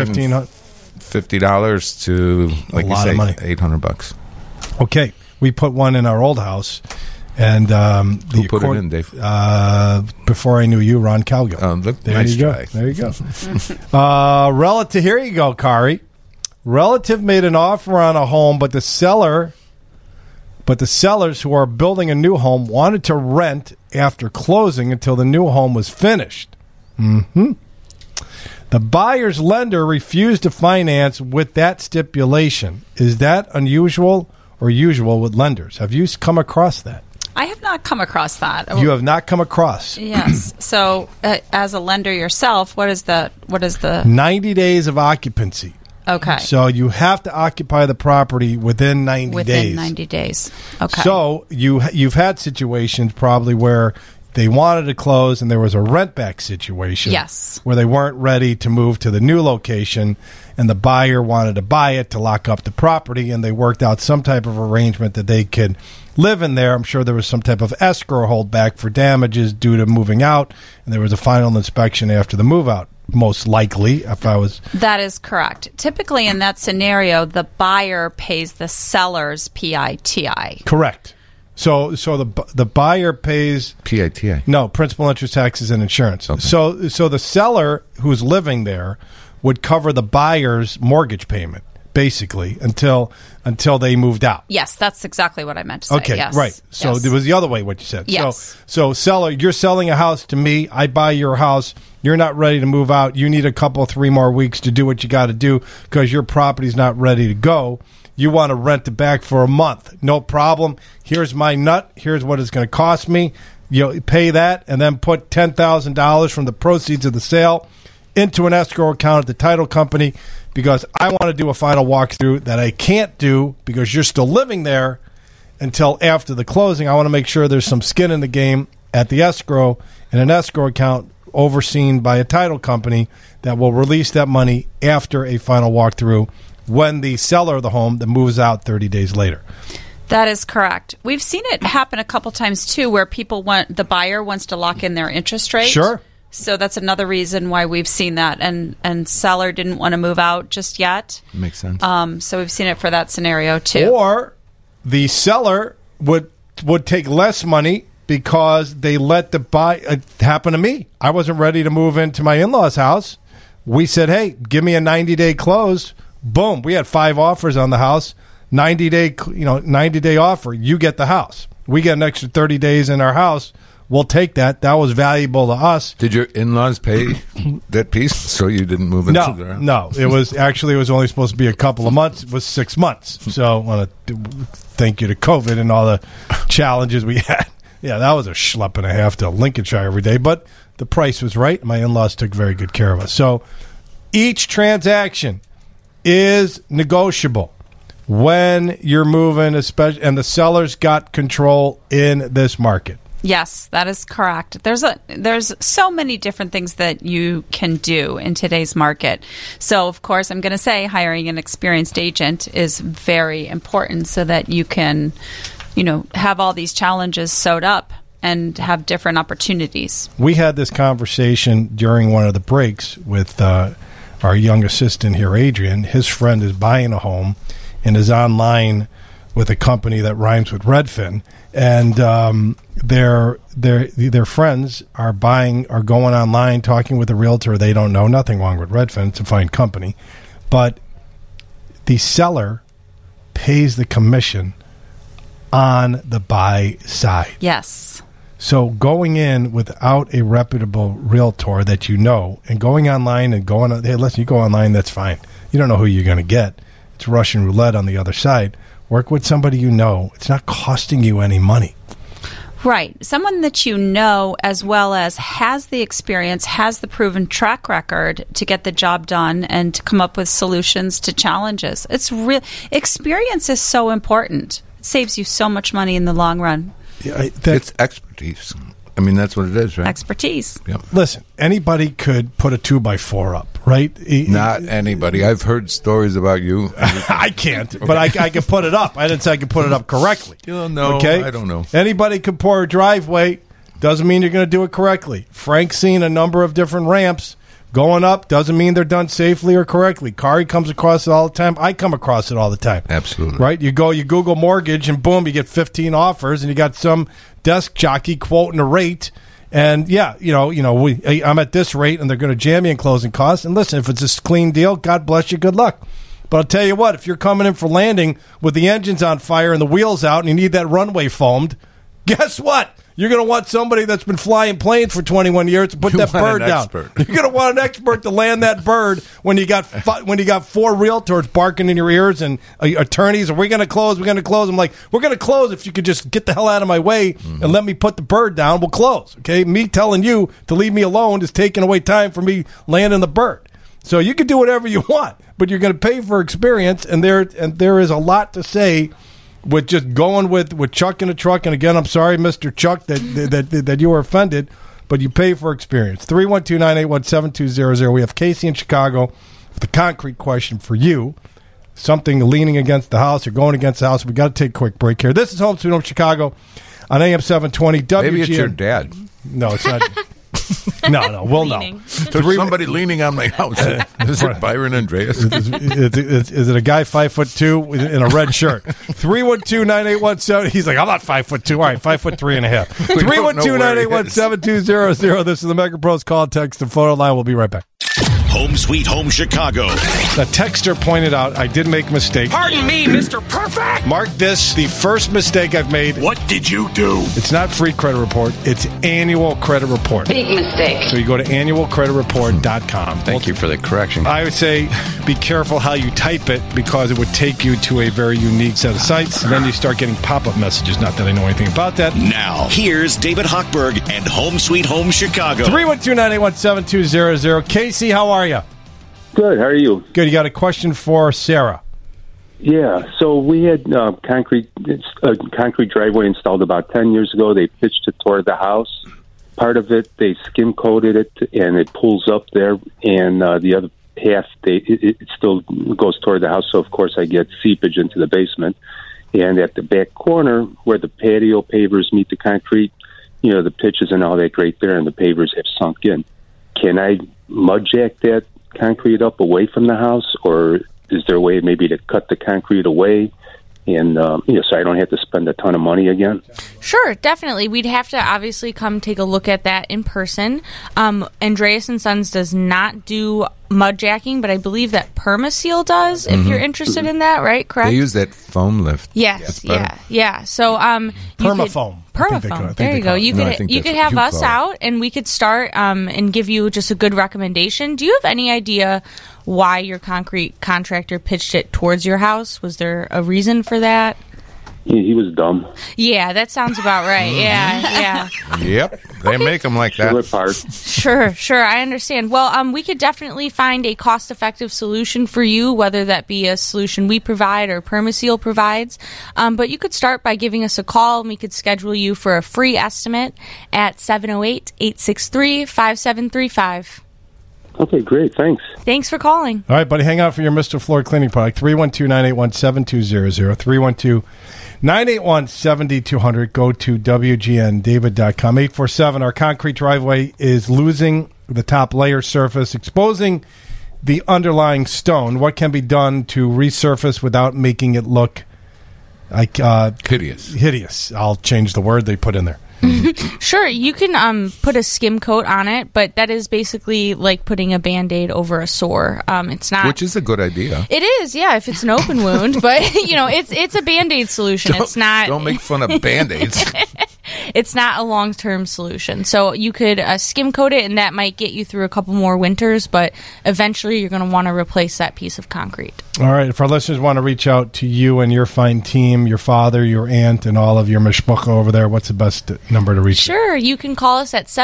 $150 to, like you say, $800. Okay. We put one in our old house. And who put it in, Dave? Before I knew you, Ron Calgill. Nice try. There you go. Relative, here you go, Kari. Relative made an offer on a home, but the sellers who are building a new home wanted to rent after closing until the new home was finished. Mm-hmm. The buyer's lender refused to finance with that stipulation. Is that unusual or usual with lenders? Have you come across that? I have not come across that. You have not come across. Yes. So, as a lender yourself, what is the 90 days of occupancy? Okay. So you have to occupy the property within 90 days. Within 90 days. Okay. So you've had situations probably where they wanted to close and there was a rent back situation. Yes. Where they weren't ready to move to the new location and the buyer wanted to buy it to lock up the property, and they worked out some type of arrangement that they could live in there. I'm sure there was some type of escrow holdback for damages due to moving out, and there was a final inspection after the move out. Most likely, if I was... That is correct. Typically in that scenario, the buyer pays the seller's PITI. Correct. So the buyer pays... PITI? No, principal, interest, taxes, and insurance. Okay. So the seller who's living there would cover the buyer's mortgage payment, basically, until they moved out. Yes, that's exactly what I meant to say. Okay, yes. right. So yes. It was the other way what you said. Yes. So seller, you're selling a house to me. I buy your house. You're not ready to move out. You need a couple, 3 more weeks to do what you got to do because your property's not ready to go. You want to rent it back for a month. No problem. Here's my nut. Here's what it's going to cost me. You pay that and then put $10,000 from the proceeds of the sale into an escrow account at the title company because I want to do a final walkthrough that I can't do because you're still living there until after the closing. I want to make sure there's some skin in the game at the escrow in an escrow account overseen by a title company that will release that money after a final walkthrough when the seller of the home that moves out 30 days later. That is correct. We've seen it happen a couple times too where the buyer wants to lock in their interest rate. Sure. So that's another reason why we've seen that, and seller didn't want to move out just yet. Makes sense. So we've seen it for that scenario too. Or the seller would take less money because they let the buy. It happened to me. I wasn't ready to move into my in-laws' house. We said, "Hey, give me a 90-day close." Boom. We had 5 offers on the house. 90-day offer. You get the house. We get an extra 30 days in our house we'll take that. That was valuable to us. Did your in-laws pay that piece so you didn't move into there? No. It was only supposed to be a couple of months. It was 6 months. So I want to thank you to COVID and all the challenges we had. Yeah, that was a schlep and a half to Lincolnshire every day, but the price was right. My in-laws took very good care of us. So each transaction is negotiable when you're moving, especially, and the sellers got control in this market. Yes, that is correct. There's so many different things that you can do in today's market. So, of course, I'm going to say hiring an experienced agent is very important so that you can, have all these challenges sewed up and have different opportunities. We had this conversation during one of the breaks with our young assistant here, Adrian. His friend is buying a home and is online with a company that rhymes with Redfin, and their friends are going online, talking with a realtor. They don't know, nothing wrong with Redfin. It's a fine company, but the seller pays the commission on the buy side. Yes. So going in without a reputable realtor that you know, and going online and hey, listen, you go online, that's fine. You don't know who you're going to get. It's Russian roulette on the other side. Work with somebody you know. It's not costing you any money. Right. Someone that you know, as well as has the experience, has the proven track record to get the job done and to come up with solutions to challenges. Experience is so important. It saves you so much money in the long run. Yeah, it's expertise. I mean, that's what it is, right? Expertise. Yep. Listen, anybody could put a 2x4 up, right? Not anybody. I've heard stories about you. I can't, but I can put it up. I didn't say I could put it up correctly. No, okay? I don't know. Anybody could pour a driveway. Doesn't mean you're going to do it correctly. Frank's seen a number of different ramps. Going up doesn't mean they're done safely or correctly. Kari comes across it all the time. I come across it all the time. Absolutely. Right? You Google mortgage, and boom, you get 15 offers, and you got some desk jockey quoting a rate. And, yeah, I'm at this rate, and they're going to jam me in closing costs. And listen, if it's a clean deal, God bless you, good luck. But I'll tell you what, if you're coming in for landing with the engines on fire and the wheels out and you need that runway foamed, guess what? You're going to want somebody that's been flying planes for 21 years to put that bird down. You're going to want an expert to land that bird when you got 4 realtors barking in your ears and attorneys. Are we going to close? We're going to close. I'm like, we're going to close if you could just get the hell out of my way and let me put the bird down. We'll close. Okay? Me telling you to leave me alone is taking away time for me landing the bird. So you can do whatever you want, but you're going to pay for experience, and there is a lot to say with just going with Chuck in a truck. And again, I'm sorry, Mr. Chuck, that you were offended, but you pay for experience. 312-981-7200. We have Casey in Chicago with a concrete question for you. Something leaning against the house or going against the house. We got to take a quick break here. This is Home Sweet Home Chicago on AM 720 WGN. Maybe it's your dad. No, it's not. No, we'll know. There's somebody leaning on my house. Is it Byron Andreas? Is it a guy 5'2" in a red shirt? 312-981-7. He's like, I'm not 5'2". All right, 5'3.5". 312-981-7200. This is the Mega Pros call, text, and photo line. We'll be right back. Home Sweet Home Chicago. The texter pointed out I did make a mistake. Pardon me, Mr. Perfect. Mark this the first mistake I've made. What did you do? It's not free credit report. It's annual credit report. Big mistake. So you go to annualcreditreport.com. Thank you for the correction. I would say be careful how you type it because it would take you to a very unique set of sites. And then you start getting pop-up messages. Not that I know anything about that. Now, here's David Hochberg and Home Sweet Home Chicago. 312-981-7200. Casey, how are you? Good. How are you? Good. You got a question for Sarah? Yeah. So we had concrete driveway installed about 10 years ago. They pitched it toward the house. Part of it, they skim coated it, and it pulls up there. And the other half, it still goes toward the house. So of course, I get seepage into the basement. And at the back corner, where the patio pavers meet the concrete, the pitch isn't all that great there, and the pavers have sunk in. Can I mud jack that concrete up away from the house, or is there a way maybe to cut the concrete away and so I don't have to spend a ton of money again? Sure, definitely. We'd have to obviously come take a look at that in person. Andreas & Sons does not do mud jacking, but I believe that Permaseal does, if you're interested in that, right? Correct? They use that foam lift. Yes, yeah. So Permafoam. Permafoam. There you go. You could have us out, and we could start and give you just a good recommendation. Do you have any idea why your concrete contractor pitched it towards your house? Was there a reason for that? He was dumb. Yeah, that sounds about right. Yeah. Yep, they make them like that. Sure. I understand. Well, we could definitely find a cost-effective solution for you, whether that be a solution we provide or Permaseal provides. But you could start by giving us a call, and we could schedule you for a free estimate at 708-863-5735. Okay, great. Thanks. Thanks for calling. All right, buddy. Hang out for your Mr. Floor cleaning product. 312-981-7200. 312-981-7200. Go to WGNDavid.com. 847. Our concrete driveway is losing the top layer surface, exposing the underlying stone. What can be done to resurface without making it look like hideous? I'll change the word they put in there. Sure, you can put a skim coat on it, but that is basically like putting a Band-Aid over a sore. It's not, which is a good idea. It is, yeah, if it's an open wound, but it's a Band-Aid solution. It's not. Don't make fun of Band-Aids. It's not a long-term solution. So you could skim coat it, and that might get you through a couple more winters, but eventually you're going to want to replace that piece of concrete. All right, if our listeners want to reach out to you and your fine team, your father, your aunt, and all of your mishpucha over there, what's the best number to reach? Sure, you can call us at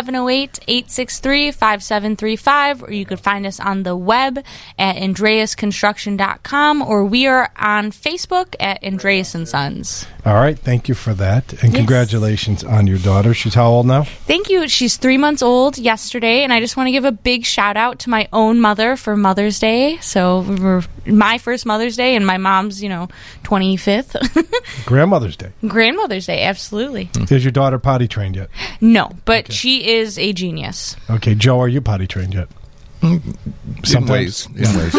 708-863-5735, or you could find us on the web at AndreasConstruction.com, or we are on Facebook at Andreas & Sons. All right, thank you for that, and congratulations on your daughter. She's how old now? Thank you. She's 3 months old yesterday, and I just want to give a big shout out to my own mother for Mother's Day. So my first Mother's Day and my mom's, 25th. Grandmother's Day. Grandmother's Day, absolutely. Is your daughter potty trained yet? No, but she is a genius. Okay, Joe, are you potty trained yet? Some ways. Depends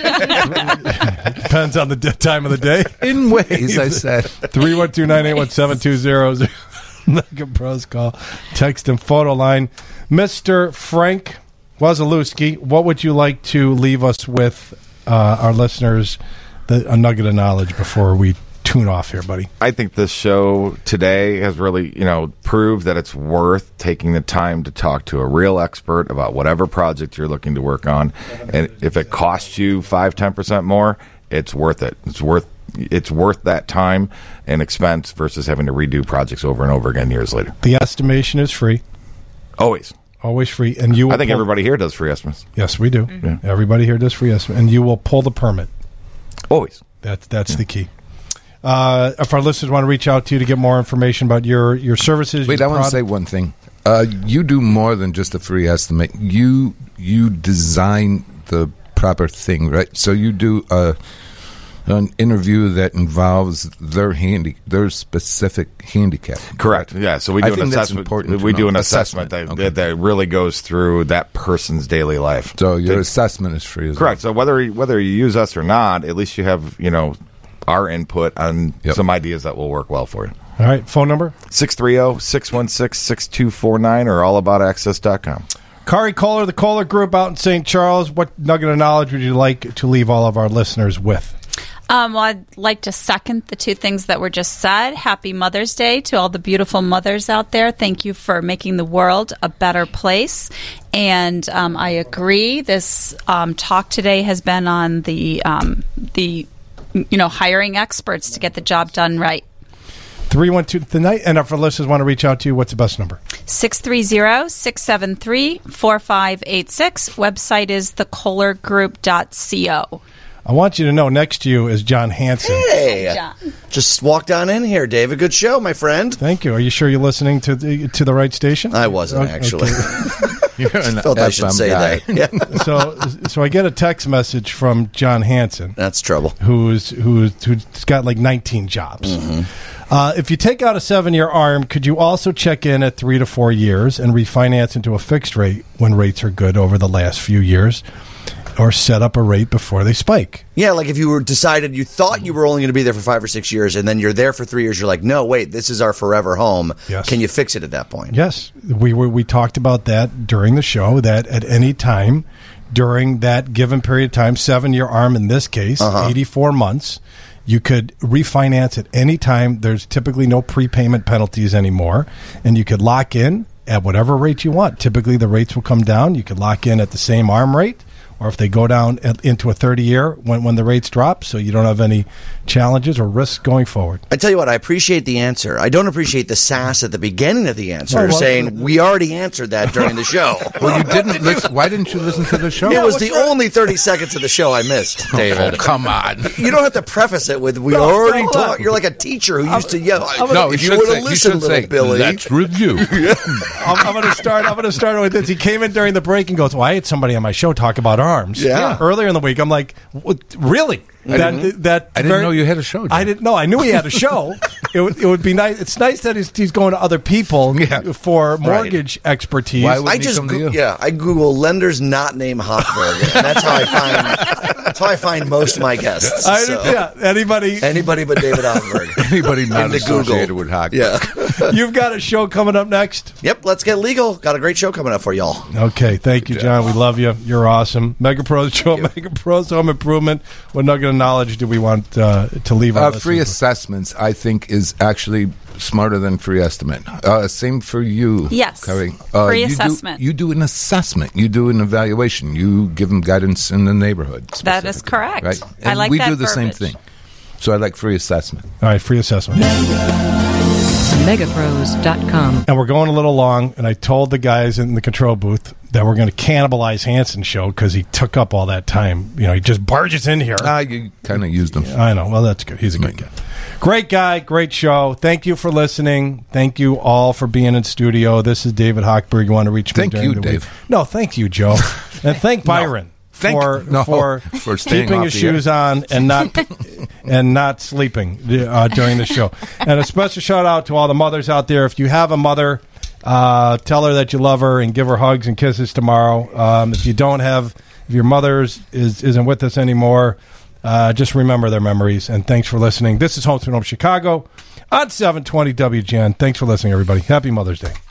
on the time of the day. In ways, I said. 312-981-7200. Mega Pros call. Text and photo line. Mr. Frank Wazalewski, what would you like to leave us with, our listeners, a nugget of knowledge before we tune off here, buddy? I think this show today has really, proved that it's worth taking the time to talk to a real expert about whatever project you're looking to work on. And if it costs you 5-10% more, it's worth it. It's worth that time and expense versus having to redo projects over and over again years later. The estimation is free. Always free. And you will I think everybody here does free estimates. Yes, we do. Mm-hmm. Yeah. Everybody here does free estimates. And you will pull the permit. Always. That's the key. If our listeners want to reach out to you to get more information about your services. Wait, I want to say one thing. You do more than just a free estimate. You design the proper thing, right? So you do an interview that involves their specific handicap. Correct. Yeah. So we do an assessment. We do an assessment that really goes through that person's daily life. So your assessment is free as well. Correct. So whether you use us or not, at least you have our input on some ideas that will work well for you. All right. Phone number? 630-616-6249 or allaboutaccess.com. Kari Kohler, the Kohler Group out in St. Charles. What nugget of knowledge would you like to leave all of our listeners with? Well, I'd like to second the two things that were just said. Happy Mother's Day to all the beautiful mothers out there. Thank you for making the world a better place. And I agree. This talk today has been on the hiring experts to get the job done right. 312 tonight. And if our listeners want to reach out to you, what's the best number? 630-673-4586. Website is thekohlergroup.co. I want you to know next to you is John Hansen. Hey, John. Just walked on in here, David. Good show, my friend. Thank you. Are you sure you're listening to the right station? I wasn't, actually. You're an felt I should say guy. that. Yeah. So I get a text message from John Hansen. That's trouble. Who's got like 19 jobs. Mm-hmm. If you take out a 7-year ARM, could you also check in at 3 to 4 years and refinance into a fixed rate when rates are good over the last few years? Or set up a rate before they spike. Yeah, like if you were decided you thought you were only going to be there for 5 or 6 years, and then you're there for 3 years, you're like, no, wait, this is our forever home. Yes. Can you fix it at that point? Yes. We talked about that during the show, that at any time during that given period of time, 7-year ARM in this case, 84 months, You could refinance at any time. There's typically no prepayment penalties anymore. And you could lock in at whatever rate you want. Typically, the rates will come down. You could lock in at the same ARM rate, or if they go down into a 30-year when the rates drop, so you don't have any challenges or risks going forward. I tell you what, I appreciate the answer. I don't appreciate the sass at the beginning of the answer, saying we already answered that during the show. Well, you didn't listen. Why didn't you listen to the show? It was the only 30 seconds of the show I missed, David. Oh, come on. You don't have to preface it with, we already talked. You're like a teacher who used to yell. No, if you would have listened, little Billy. Let's review. I'm going to start with this. He came in during the break and goes, well, I had somebody on my show talk about arms. Yeah. Earlier in the week, I'm like, what, really? I didn't know you had a show. John. I didn't know. I knew he had a show. It would be nice. It's nice that he's going to other people for mortgage expertise. Why wouldn't he come to you? I Google lenders not named Hochberg, and that's how I find most of my guests. Anybody but David Hochberg. Anybody not associated with Hochberg. Yeah. You've got a show coming up next. Yep, let's get legal. Got a great show coming up for y'all. Okay, thank you, John. We love you. You're awesome. Mega Pros Show, Mega Pros Home Improvement. What nugget of knowledge do we want to leave our free assessments, I think, is actually smarter than free estimate. Same for you, yes, Carrie. Free assessment. You do an assessment. You do an evaluation. You give them guidance in the neighborhood. That is correct. Right? I like we that do the same verbiage. thing. So I like free assessment. All right, free assessment. Megapros.com. And we're going a little long, and I told the guys in the control booth that we're going to cannibalize Hanson's show because he took up all that time. You know, he just barges in here. You kind of used him. I know. Well, that's good. He's a good guy. Great guy. Great show. Thank you for listening. Thank you all for being in studio. This is David Hochberg. You want to reach me Thank during you, the Dave. week? No, thank you, Joe. And thank Byron. For staying keeping off his the shoes on and not sleeping during the show. And a special shout out to all the mothers out there. If you have a mother, tell her that you love her and give her hugs and kisses tomorrow. If you don't have, if your mother isn't with us anymore, just remember their memories. And thanks for listening. This is Home Sweet Home Chicago on 720 WGN. Thanks for listening, everybody. Happy Mother's Day.